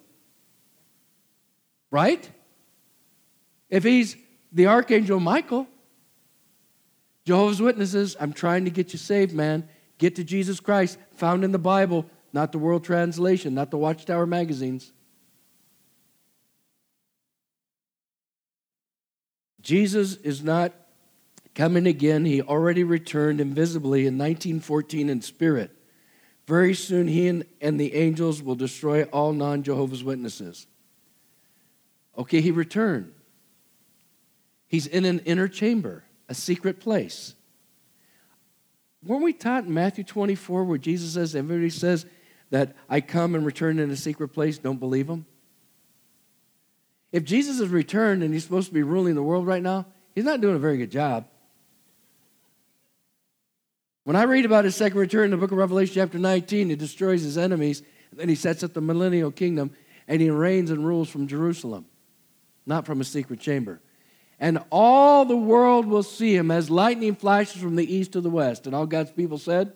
Right? If he's the archangel Michael, Jehovah's Witnesses, I'm trying to get you saved, man. Get to Jesus Christ, found in the Bible, not the World Translation, not the Watchtower magazines. Jesus is not coming again. He already returned invisibly in nineteen fourteen in spirit. Very soon he and, and the angels will destroy all non-Jehovah's Witnesses. Okay, he returned. He's in an inner chamber, a secret place. Weren't we taught in Matthew twenty-four where Jesus says, everybody says that I come and return in a secret place, don't believe him? If Jesus has returned and he's supposed to be ruling the world right now, he's not doing a very good job. When I read about his second return in the book of Revelation chapter nineteen, he destroys his enemies, and then he sets up the millennial kingdom, and he reigns and rules from Jerusalem, not from a secret chamber. And all the world will see him as lightning flashes from the east to the west. And all God's people said? Amen.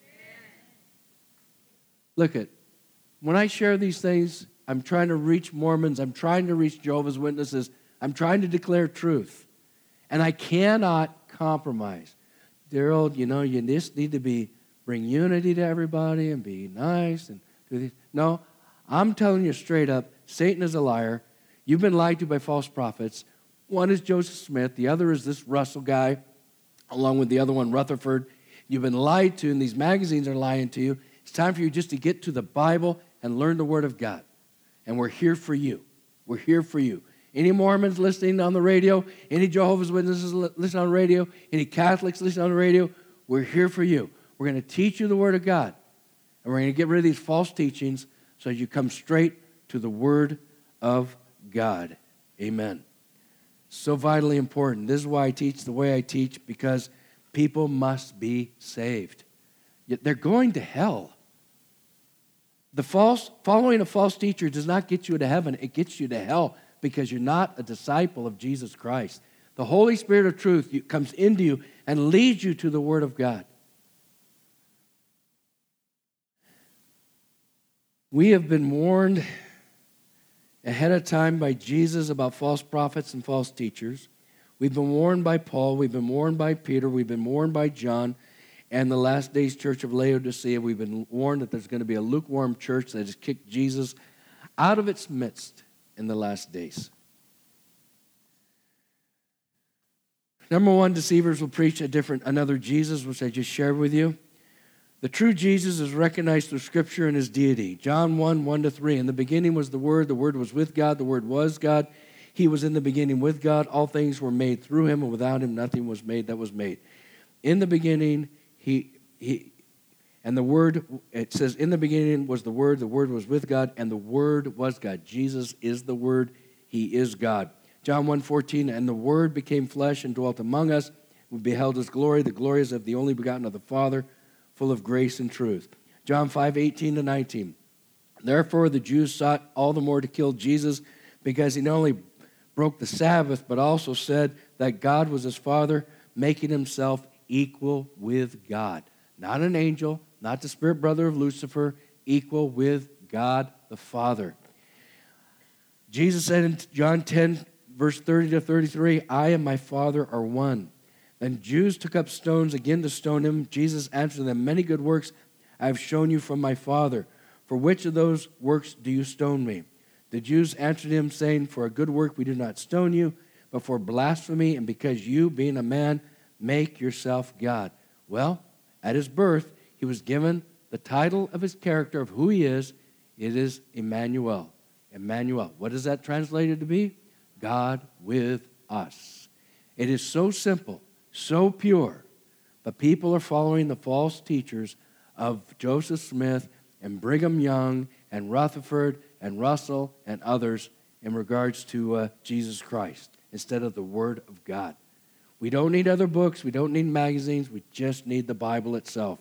Look at, when I share these things, I'm trying to reach Mormons. I'm trying to reach Jehovah's Witnesses. I'm trying to declare truth. And I cannot compromise. Daryl, you know, you just need to be bring unity to everybody and be nice and do these. No, I'm telling you straight up, Satan is a liar. You've been lied to by false prophets. One is Joseph Smith. The other is this Russell guy, along with the other one, Rutherford. You've been lied to, and these magazines are lying to you. It's time for you just to get to the Bible and learn the Word of God. And we're here for you. We're here for you. Any Mormons listening on the radio, any Jehovah's Witnesses listening on the radio, any Catholics listening on the radio, we're here for you. We're going to teach you the Word of God. And we're going to get rid of these false teachings so you come straight to the Word of God. Amen. So vitally important. This is why I teach the way I teach, because people must be saved. Yet they're going to hell. The false, following a false teacher does not get you to heaven. It gets you to hell because you're not a disciple of Jesus Christ. The Holy Spirit of truth comes into you and leads you to the Word of God. We have been warned ahead of time by Jesus about false prophets and false teachers. We've been warned by Paul. We've been warned by Peter. We've been warned by John. And the last days church of Laodicea, we've been warned that there's going to be a lukewarm church that has kicked Jesus out of its midst in the last days. Number one, deceivers will preach a different, another Jesus, which I just shared with you. The true Jesus is recognized through Scripture and his deity. John one, one to three. In the beginning was the Word. The Word was with God. The Word was God. He was in the beginning with God. All things were made through him, and without him nothing was made that was made. In the beginning, he, he, and the Word, it says, in the beginning was the Word. The Word was with God, and the Word was God. Jesus is the Word. He is God. John one, fourteen, and the Word became flesh and dwelt among us. We beheld his glory. The glory is of the only begotten of the Father, full of grace and truth. John five, eighteen to nineteen. Therefore the Jews sought all the more to kill Jesus, because he not only broke the Sabbath, but also said that God was his Father, making himself equal with God. Not an angel, not the spirit brother of Lucifer, equal with God the Father. Jesus said in John ten, verse thirty to thirty-three, I and my Father are one. Then Jews took up stones again to stone him. Jesus answered them, many good works I have shown you from my Father. For which of those works do you stone me? The Jews answered him, saying, For a good work we do not stone you, but for blasphemy, and because you, being a man, make yourself God. Well, at his birth, he was given the title of his character of who he is. It is Emmanuel. Emmanuel. What is that translated to be? God with us. It is so simple, so pure, but people are following the false teachers of Joseph Smith and Brigham Young and Rutherford and Russell and others in regards to uh, Jesus Christ instead of the Word of God. We don't need other books. We don't need magazines. We just need the Bible itself.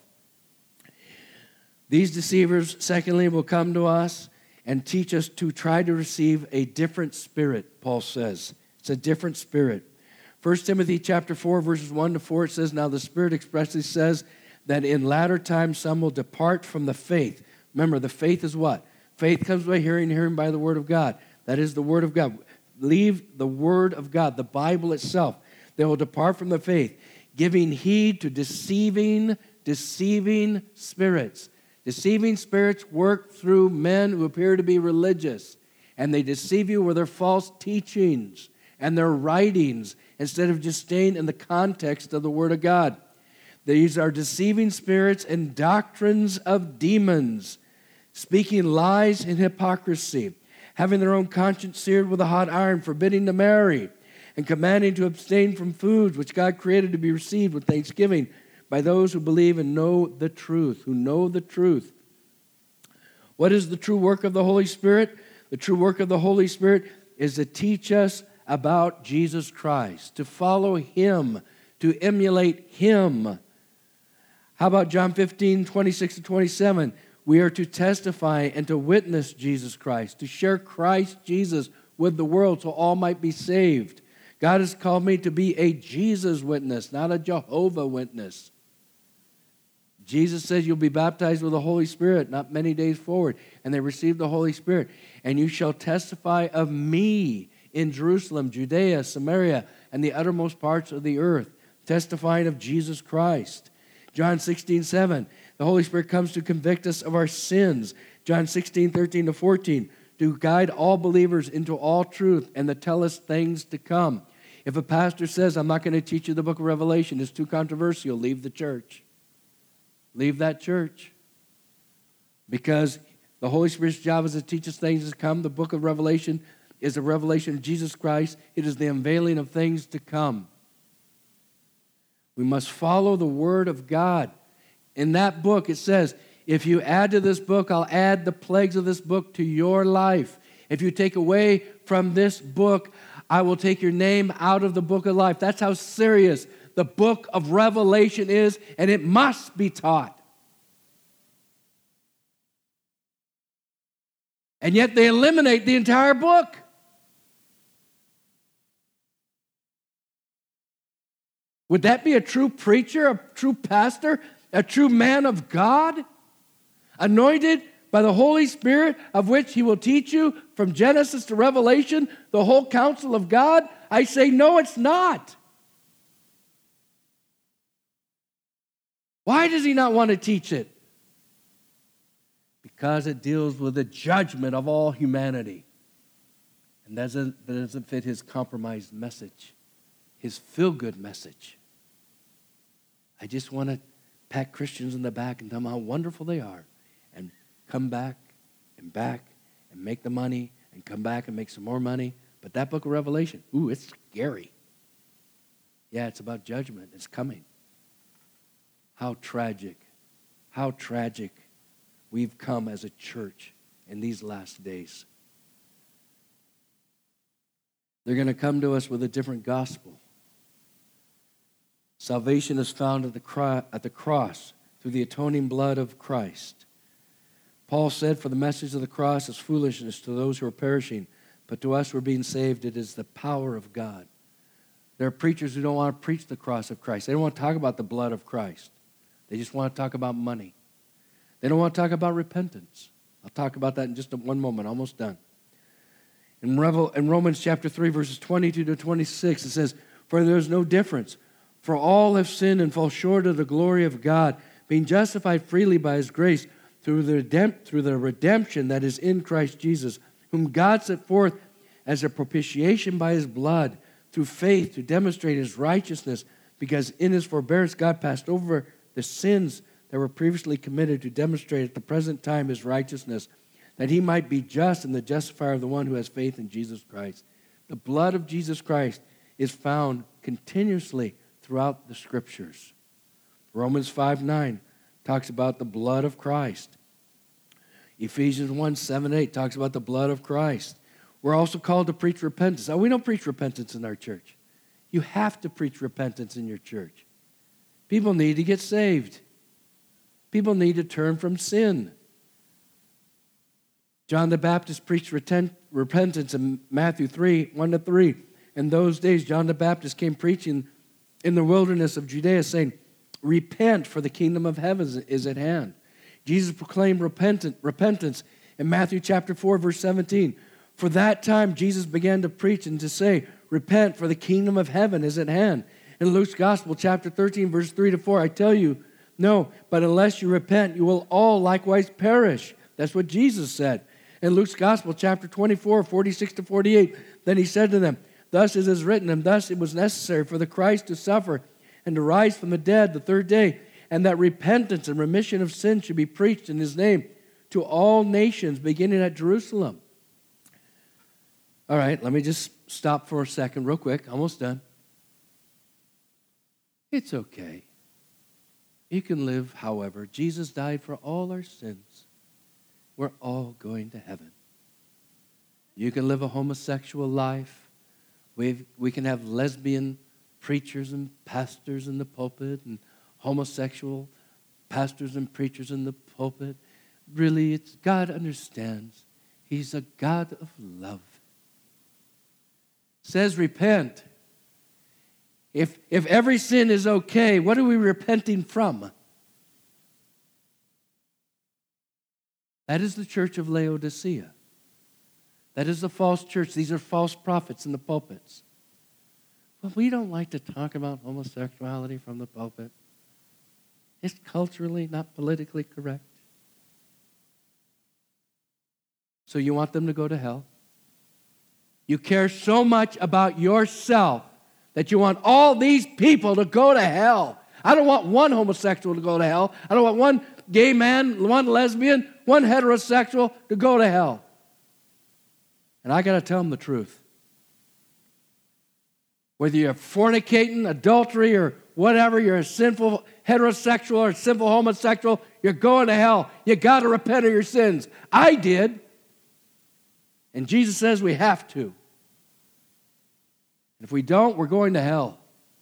These deceivers, secondly, will come to us and teach us to try to receive a different spirit, Paul says. It's a different spirit. First Timothy chapter four, verses one to four, it says, Now the Spirit expressly says that in latter times some will depart from the faith. Remember, the faith is what? Faith comes by hearing, hearing by the Word of God. That is the Word of God. Leave the Word of God, the Bible itself. They will depart from the faith, giving heed to deceiving, deceiving spirits. Deceiving spirits work through men who appear to be religious, and they deceive you with their false teachings and their writings instead of just staying in the context of the Word of God. These are deceiving spirits and doctrines of demons, speaking lies and hypocrisy, having their own conscience seared with a hot iron, forbidding to marry, and commanding to abstain from foods which God created to be received with thanksgiving by those who believe and know the truth, who know the truth. What is the true work of the Holy Spirit? The true work of the Holy Spirit is to teach us about Jesus Christ, to follow Him, to emulate Him. How about John fifteen, twenty-six to twenty-seven? We are to testify and to witness Jesus Christ, to share Christ Jesus with the world so all might be saved. God has called me to be a Jesus witness, not a Jehovah witness. Jesus says you'll be baptized with the Holy Spirit not many days forward, and they received the Holy Spirit. And you shall testify of me in Jerusalem, Judea, Samaria, and the uttermost parts of the earth, testifying of Jesus Christ. John sixteen, seven, the Holy Spirit comes to convict us of our sins. John sixteen, thirteen to fourteen, to guide all believers into all truth and to tell us things to come. If a pastor says, I'm not going to teach you the book of Revelation, it's too controversial, leave the church. Leave that church. Because the Holy Spirit's job is to teach us things to come. The book of Revelation is a revelation of Jesus Christ. It is the unveiling of things to come. We must follow the Word of God. In that book, it says, if you add to this book, I'll add the plagues of this book to your life. If you take away from this book, I will take your name out of the book of life. That's how serious the book of Revelation is, and it must be taught. And yet they eliminate the entire book. Would that be a true preacher, a true pastor, a true man of God, anointed by the Holy Spirit, of which He will teach you from Genesis to Revelation, the whole counsel of God? I say, no, it's not. Why does He not want to teach it? Because it deals with the judgment of all humanity. And doesn't, that doesn't fit His compromised message, His feel-good message. I just want to pat Christians in the back and tell them how wonderful they are, and come back and back and make the money and come back and make some more money. But that book of Revelation, ooh, it's scary. Yeah, it's about judgment. It's coming. How tragic, how tragic we've come as a church in these last days. They're going to come to us with a different gospel. Salvation is found at the, cro- at the cross through the atoning blood of Christ. Paul said, for the message of the cross is foolishness to those who are perishing, but to us who are being saved, it is the power of God. There are preachers who don't want to preach the cross of Christ. They don't want to talk about the blood of Christ. They just want to talk about money. They don't want to talk about repentance. I'll talk about that in just one moment, almost done. In, Revel, in Romans chapter three, verses twenty-two to twenty-six, it says, for there is no difference, for all have sinned and fall short of the glory of God, being justified freely by his grace through the, redemp- through the redemption that is in Christ Jesus, whom God set forth as a propitiation by his blood, through faith to demonstrate his righteousness, because in his forbearance God passed over the sins that were previously committed to demonstrate at the present time his righteousness, that he might be just and the justifier of the one who has faith in Jesus Christ. The blood of Jesus Christ is found continuously throughout the Scriptures. Romans five nine talks about the blood of Christ. Ephesians one seven eight talks about the blood of Christ. We're also called to preach repentance. Now, we don't preach repentance in our church. You have to preach repentance in your church. People need to get saved. People need to turn from sin. John the Baptist preached repentance in Matthew three, one to three. In those days, John the Baptist came preaching in the wilderness of Judea, saying, "Repent, for the kingdom of heaven is at hand." Jesus proclaimed repentant, repentance in Matthew chapter four, verse seventeen. For that time, Jesus began to preach and to say, "Repent, for the kingdom of heaven is at hand." In Luke's Gospel, chapter thirteen, verse three to four, I tell you, no, but unless you repent, you will all likewise perish. That's what Jesus said. In Luke's Gospel, chapter twenty-four, forty-six to forty-eight, then he said to them, "Thus it is written, and thus it was necessary for the Christ to suffer and to rise from the dead the third day, and that repentance and remission of sin should be preached in his name to all nations, beginning at Jerusalem." All right, let me just stop for a second real quick. Almost done. It's okay. You can live however. Jesus died for all our sins. We're all going to heaven. You can live a homosexual life. We've, we can have lesbian preachers and pastors in the pulpit and homosexual pastors and preachers in the pulpit. Really, it's God understands. He's a God of love. Says repent. If, if every sin is okay, what are we repenting from? That is the church of Laodicea. That is the false church. These are false prophets in the pulpits. But we don't like to talk about homosexuality from the pulpit. It's culturally, not politically correct. So you want them to go to hell? You care so much about yourself that you want all these people to go to hell. I don't want one homosexual to go to hell. I don't want one gay man, one lesbian, one heterosexual to go to hell. And I got to tell them the truth. Whether you're fornicating, adultery, or whatever, you're a sinful heterosexual or a sinful homosexual, you're going to hell. You got to repent of your sins. I did. And Jesus says we have to. If we don't, we're going to hell.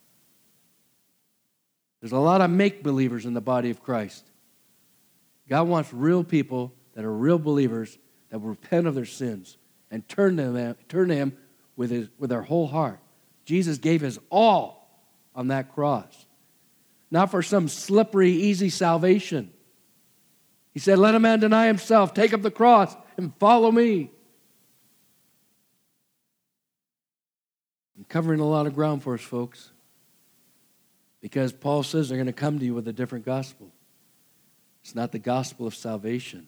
There's a lot of make-believers in the body of Christ. God wants real people that are real believers that will repent of their sins and turn to Him, turn to Him with, his, with their whole heart. Jesus gave His all on that cross. Not for some slippery, easy salvation. He said, "Let a man deny himself, take up the cross, and follow me." I'm covering a lot of ground for us, folks, because Paul says they're going to come to you with a different gospel. It's not the gospel of salvation.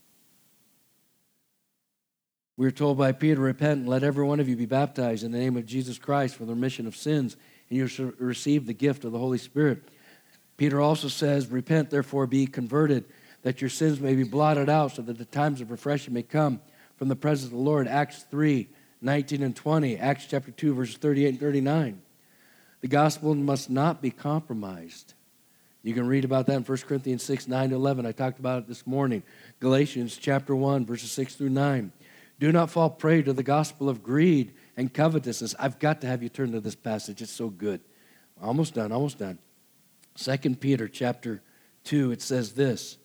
We are told by Peter, "Repent and let every one of you be baptized in the name of Jesus Christ for the remission of sins, and you shall receive the gift of the Holy Spirit." Peter also says, "Repent, therefore, be converted, that your sins may be blotted out, so that the times of refreshing may come from the presence of the Lord." Acts three, nineteen and twenty, Acts chapter two, verses thirty-eight and thirty-nine. The gospel must not be compromised. You can read about that in First Corinthians six, nine to eleven. I talked about it this morning. Galatians chapter one, verses six through nine. Do not fall prey to the gospel of greed and covetousness. I've got to have you turn to this passage. It's so good. Almost done, almost done. Second Peter chapter two, it says this.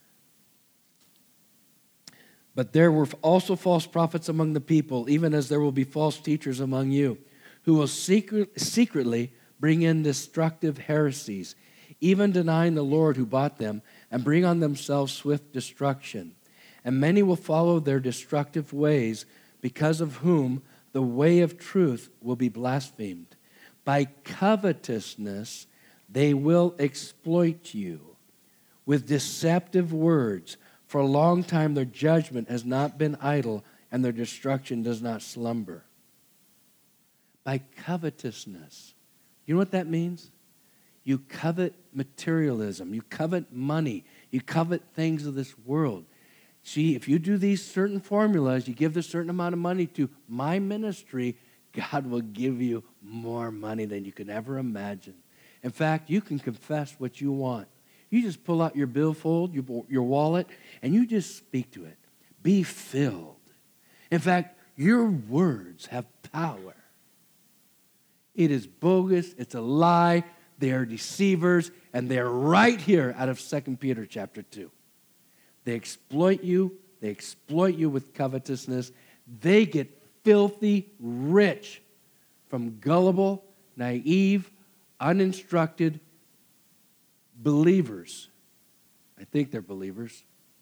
"But there were also false prophets among the people, even as there will be false teachers among you, who will secret, secretly bring in destructive heresies, even denying the Lord who bought them, and bring on themselves swift destruction. And many will follow their destructive ways, because of whom the way of truth will be blasphemed. By covetousness they will exploit you, with deceptive words. For a long time their judgment has not been idle, and their destruction does not slumber. By covetousness. You know what that means? You covet materialism. You covet money. You covet things of this world. See, if you do these certain formulas, you give this certain amount of money to my ministry, God will give you more money than you could ever imagine. In fact, you can confess what you want. You just pull out your billfold, your, your wallet, and you just speak to it. Be filled. In fact, your words have power. It is bogus. It's a lie. They are deceivers, and they're right here out of Second Peter chapter two. They exploit you. They exploit you with covetousness. They get filthy rich from gullible, naive, uninstructed believers. I think they're believers.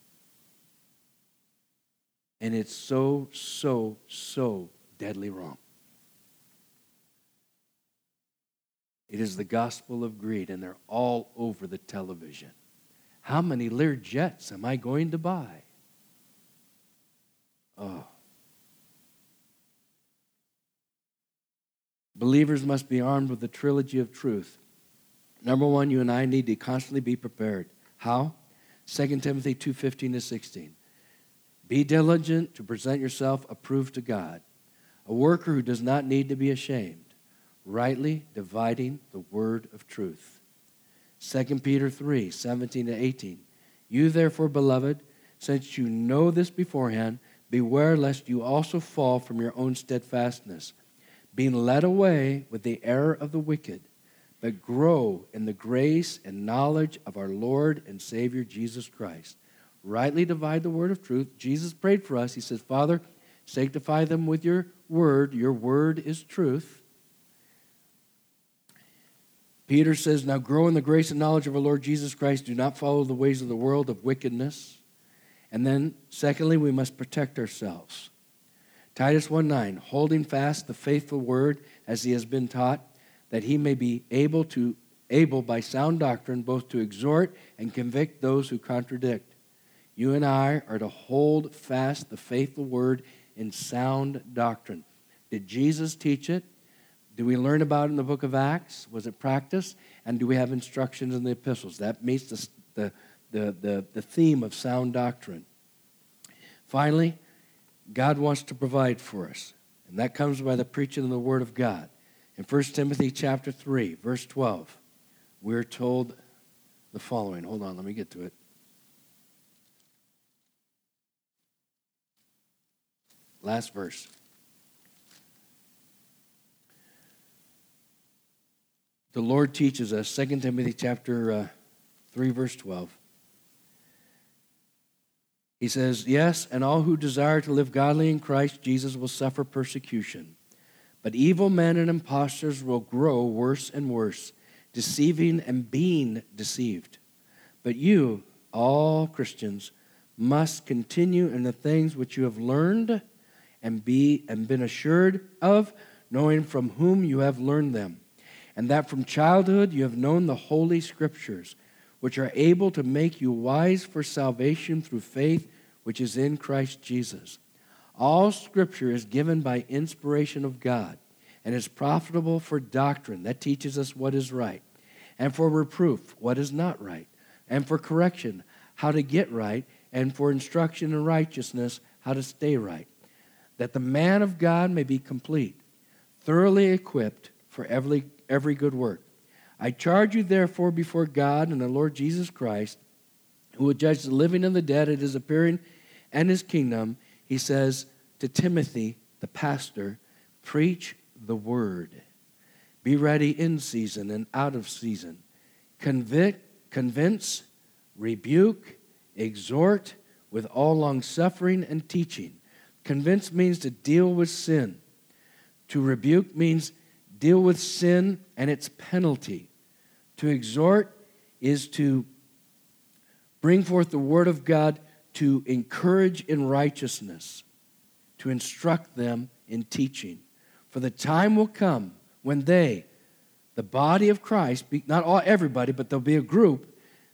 And it's so, so, so deadly wrong. It is the gospel of greed, and they're all over the television. How many Lear jets am I going to buy? Oh. Believers must be armed with the trilogy of truth. Number one, you and I need to constantly be prepared. How? Second Timothy two fifteen to sixteen. Be diligent to present yourself approved to God, a worker who does not need to be ashamed, rightly dividing the word of truth. Second Peter three seventeen to eighteen. You therefore, beloved, since you know this beforehand, beware lest you also fall from your own steadfastness, being led away with the error of the wicked, but grow in the grace and knowledge of our Lord and Savior Jesus Christ. Rightly divide the word of truth. Jesus prayed for us. He says, Father, sanctify them with your word. Your word is truth. Peter says, now grow in the grace and knowledge of our Lord Jesus Christ. Do not follow the ways of the world of wickedness. And then, secondly, we must protect ourselves. Titus one nine, holding fast the faithful word as he has been taught, that he may be able to able by sound doctrine both to exhort and convict those who contradict. You and I are to hold fast the faithful word in sound doctrine. Did Jesus teach it? Do we learn about it in the book of Acts? Was it practiced? And do we have instructions in the epistles? That meets the, the, the, the, the theme of sound doctrine. Finally, God wants to provide for us, and that comes by the preaching of the word of God. In First Timothy chapter three, verse twelve, we're told the following. Hold on, let me get to it. Last verse. The Lord teaches us, Second Timothy chapter uh, three, verse twelve. He says, yes, and all who desire to live godly in Christ Jesus will suffer persecution. But evil men and impostors will grow worse and worse, deceiving and being deceived. But you, all Christians, must continue in the things which you have learned and be and been assured of, knowing from whom you have learned them, and that from childhood you have known the holy scriptures, which are able to make you wise for salvation through faith which is in Christ Jesus. All Scripture is given by inspiration of God and is profitable for doctrine, that teaches us what is right, and for reproof, what is not right, and for correction, how to get right, and for instruction in righteousness, how to stay right, that the man of God may be complete, thoroughly equipped for every, every good work. I charge you therefore before God and the Lord Jesus Christ, who will judge the living and the dead at his appearing and his kingdom, he says to Timothy, the pastor, preach the word. Be ready in season and out of season. Convict, convince, rebuke, exhort with all long-suffering and teaching. Convince means to deal with sin. To rebuke means deal with sin and its penalty. To exhort is to bring forth the word of God to encourage in righteousness, to instruct them in teaching. For the time will come when they, the body of Christ, not all everybody, but there'll be a group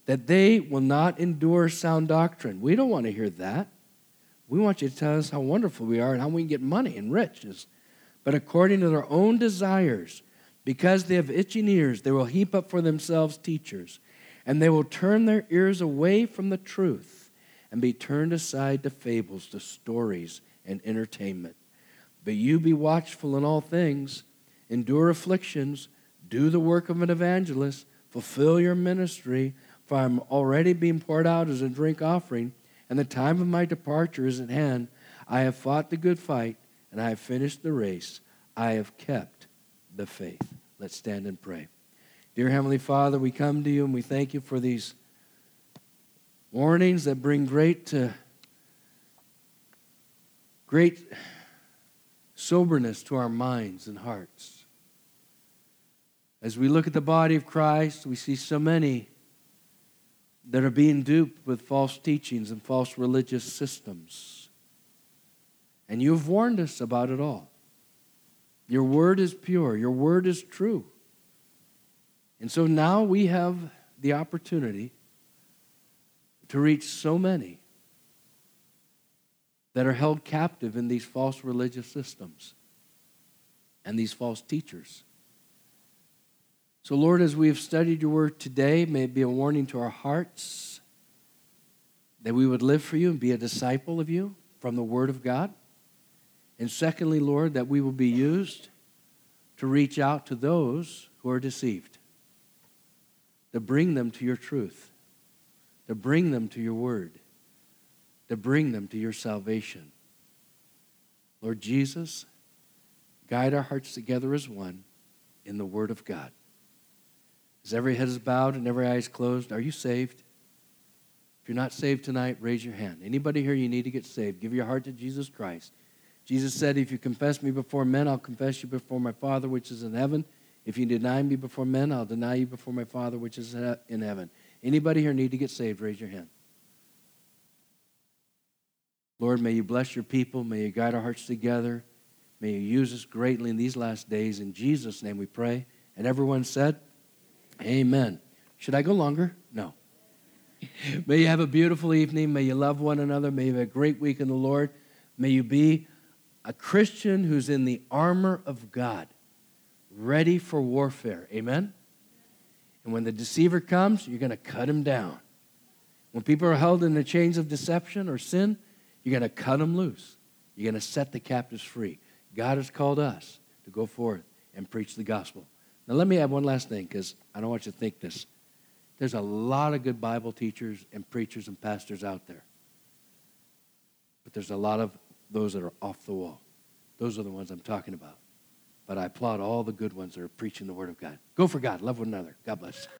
that they will not endure sound doctrine. We don't want to hear that. We want you to tell us how wonderful we are and how we can get money and riches. But according to their own desires, because they have itching ears, they will heap up for themselves teachers, and they will turn their ears away from the truth and be turned aside to fables, to stories, and entertainment. But you be watchful in all things, endure afflictions, do the work of an evangelist, fulfill your ministry, for I am already being poured out as a drink offering, and the time of my departure is at hand. I have fought the good fight, and I have finished the race. I have kept the faith. Let's stand and pray. Dear Heavenly Father, we come to you and we thank you for these warnings that bring great, uh, great soberness to our minds and hearts. As we look at the body of Christ, we see so many that are being duped with false teachings and false religious systems. And you have warned us about it all. Your word is pure. Your word is true. And so now we have the opportunity to reach so many that are held captive in these false religious systems and these false teachers. So, Lord, as we have studied your word today, may it be a warning to our hearts that we would live for you and be a disciple of you from the word of God. And secondly, Lord, that we will be used to reach out to those who are deceived, to bring them to your truth, to bring them to your word, to bring them to your salvation. Lord Jesus, guide our hearts together as one in the word of God. As every head is bowed and every eye is closed, are you saved? If you're not saved tonight, raise your hand. Anybody here, you need to get saved. Give your heart to Jesus Christ. Jesus said, if you confess me before men, I'll confess you before my Father which is in heaven. If you deny me before men, I'll deny you before my Father which is in heaven. Anybody here need to get saved? Raise your hand. Lord, may you bless your people. May you guide our hearts together. May you use us greatly in these last days. In Jesus' name we pray. And everyone said, amen. Should I go longer? No. May you have a beautiful evening. May you love one another. May you have a great week in the Lord. May you be a Christian who's in the armor of God, ready for warfare. Amen? And when the deceiver comes, you're going to cut him down. When people are held in the chains of deception or sin, you're going to cut them loose. You're going to set the captives free. God has called us to go forth and preach the gospel. Now, let me add one last thing, because I don't want you to think this. There's a lot of good Bible teachers and preachers and pastors out there. But there's a lot of those that are off the wall. Those are the ones I'm talking about. But I applaud all the good ones that are preaching the word of God. Go for God. Love one another. God bless.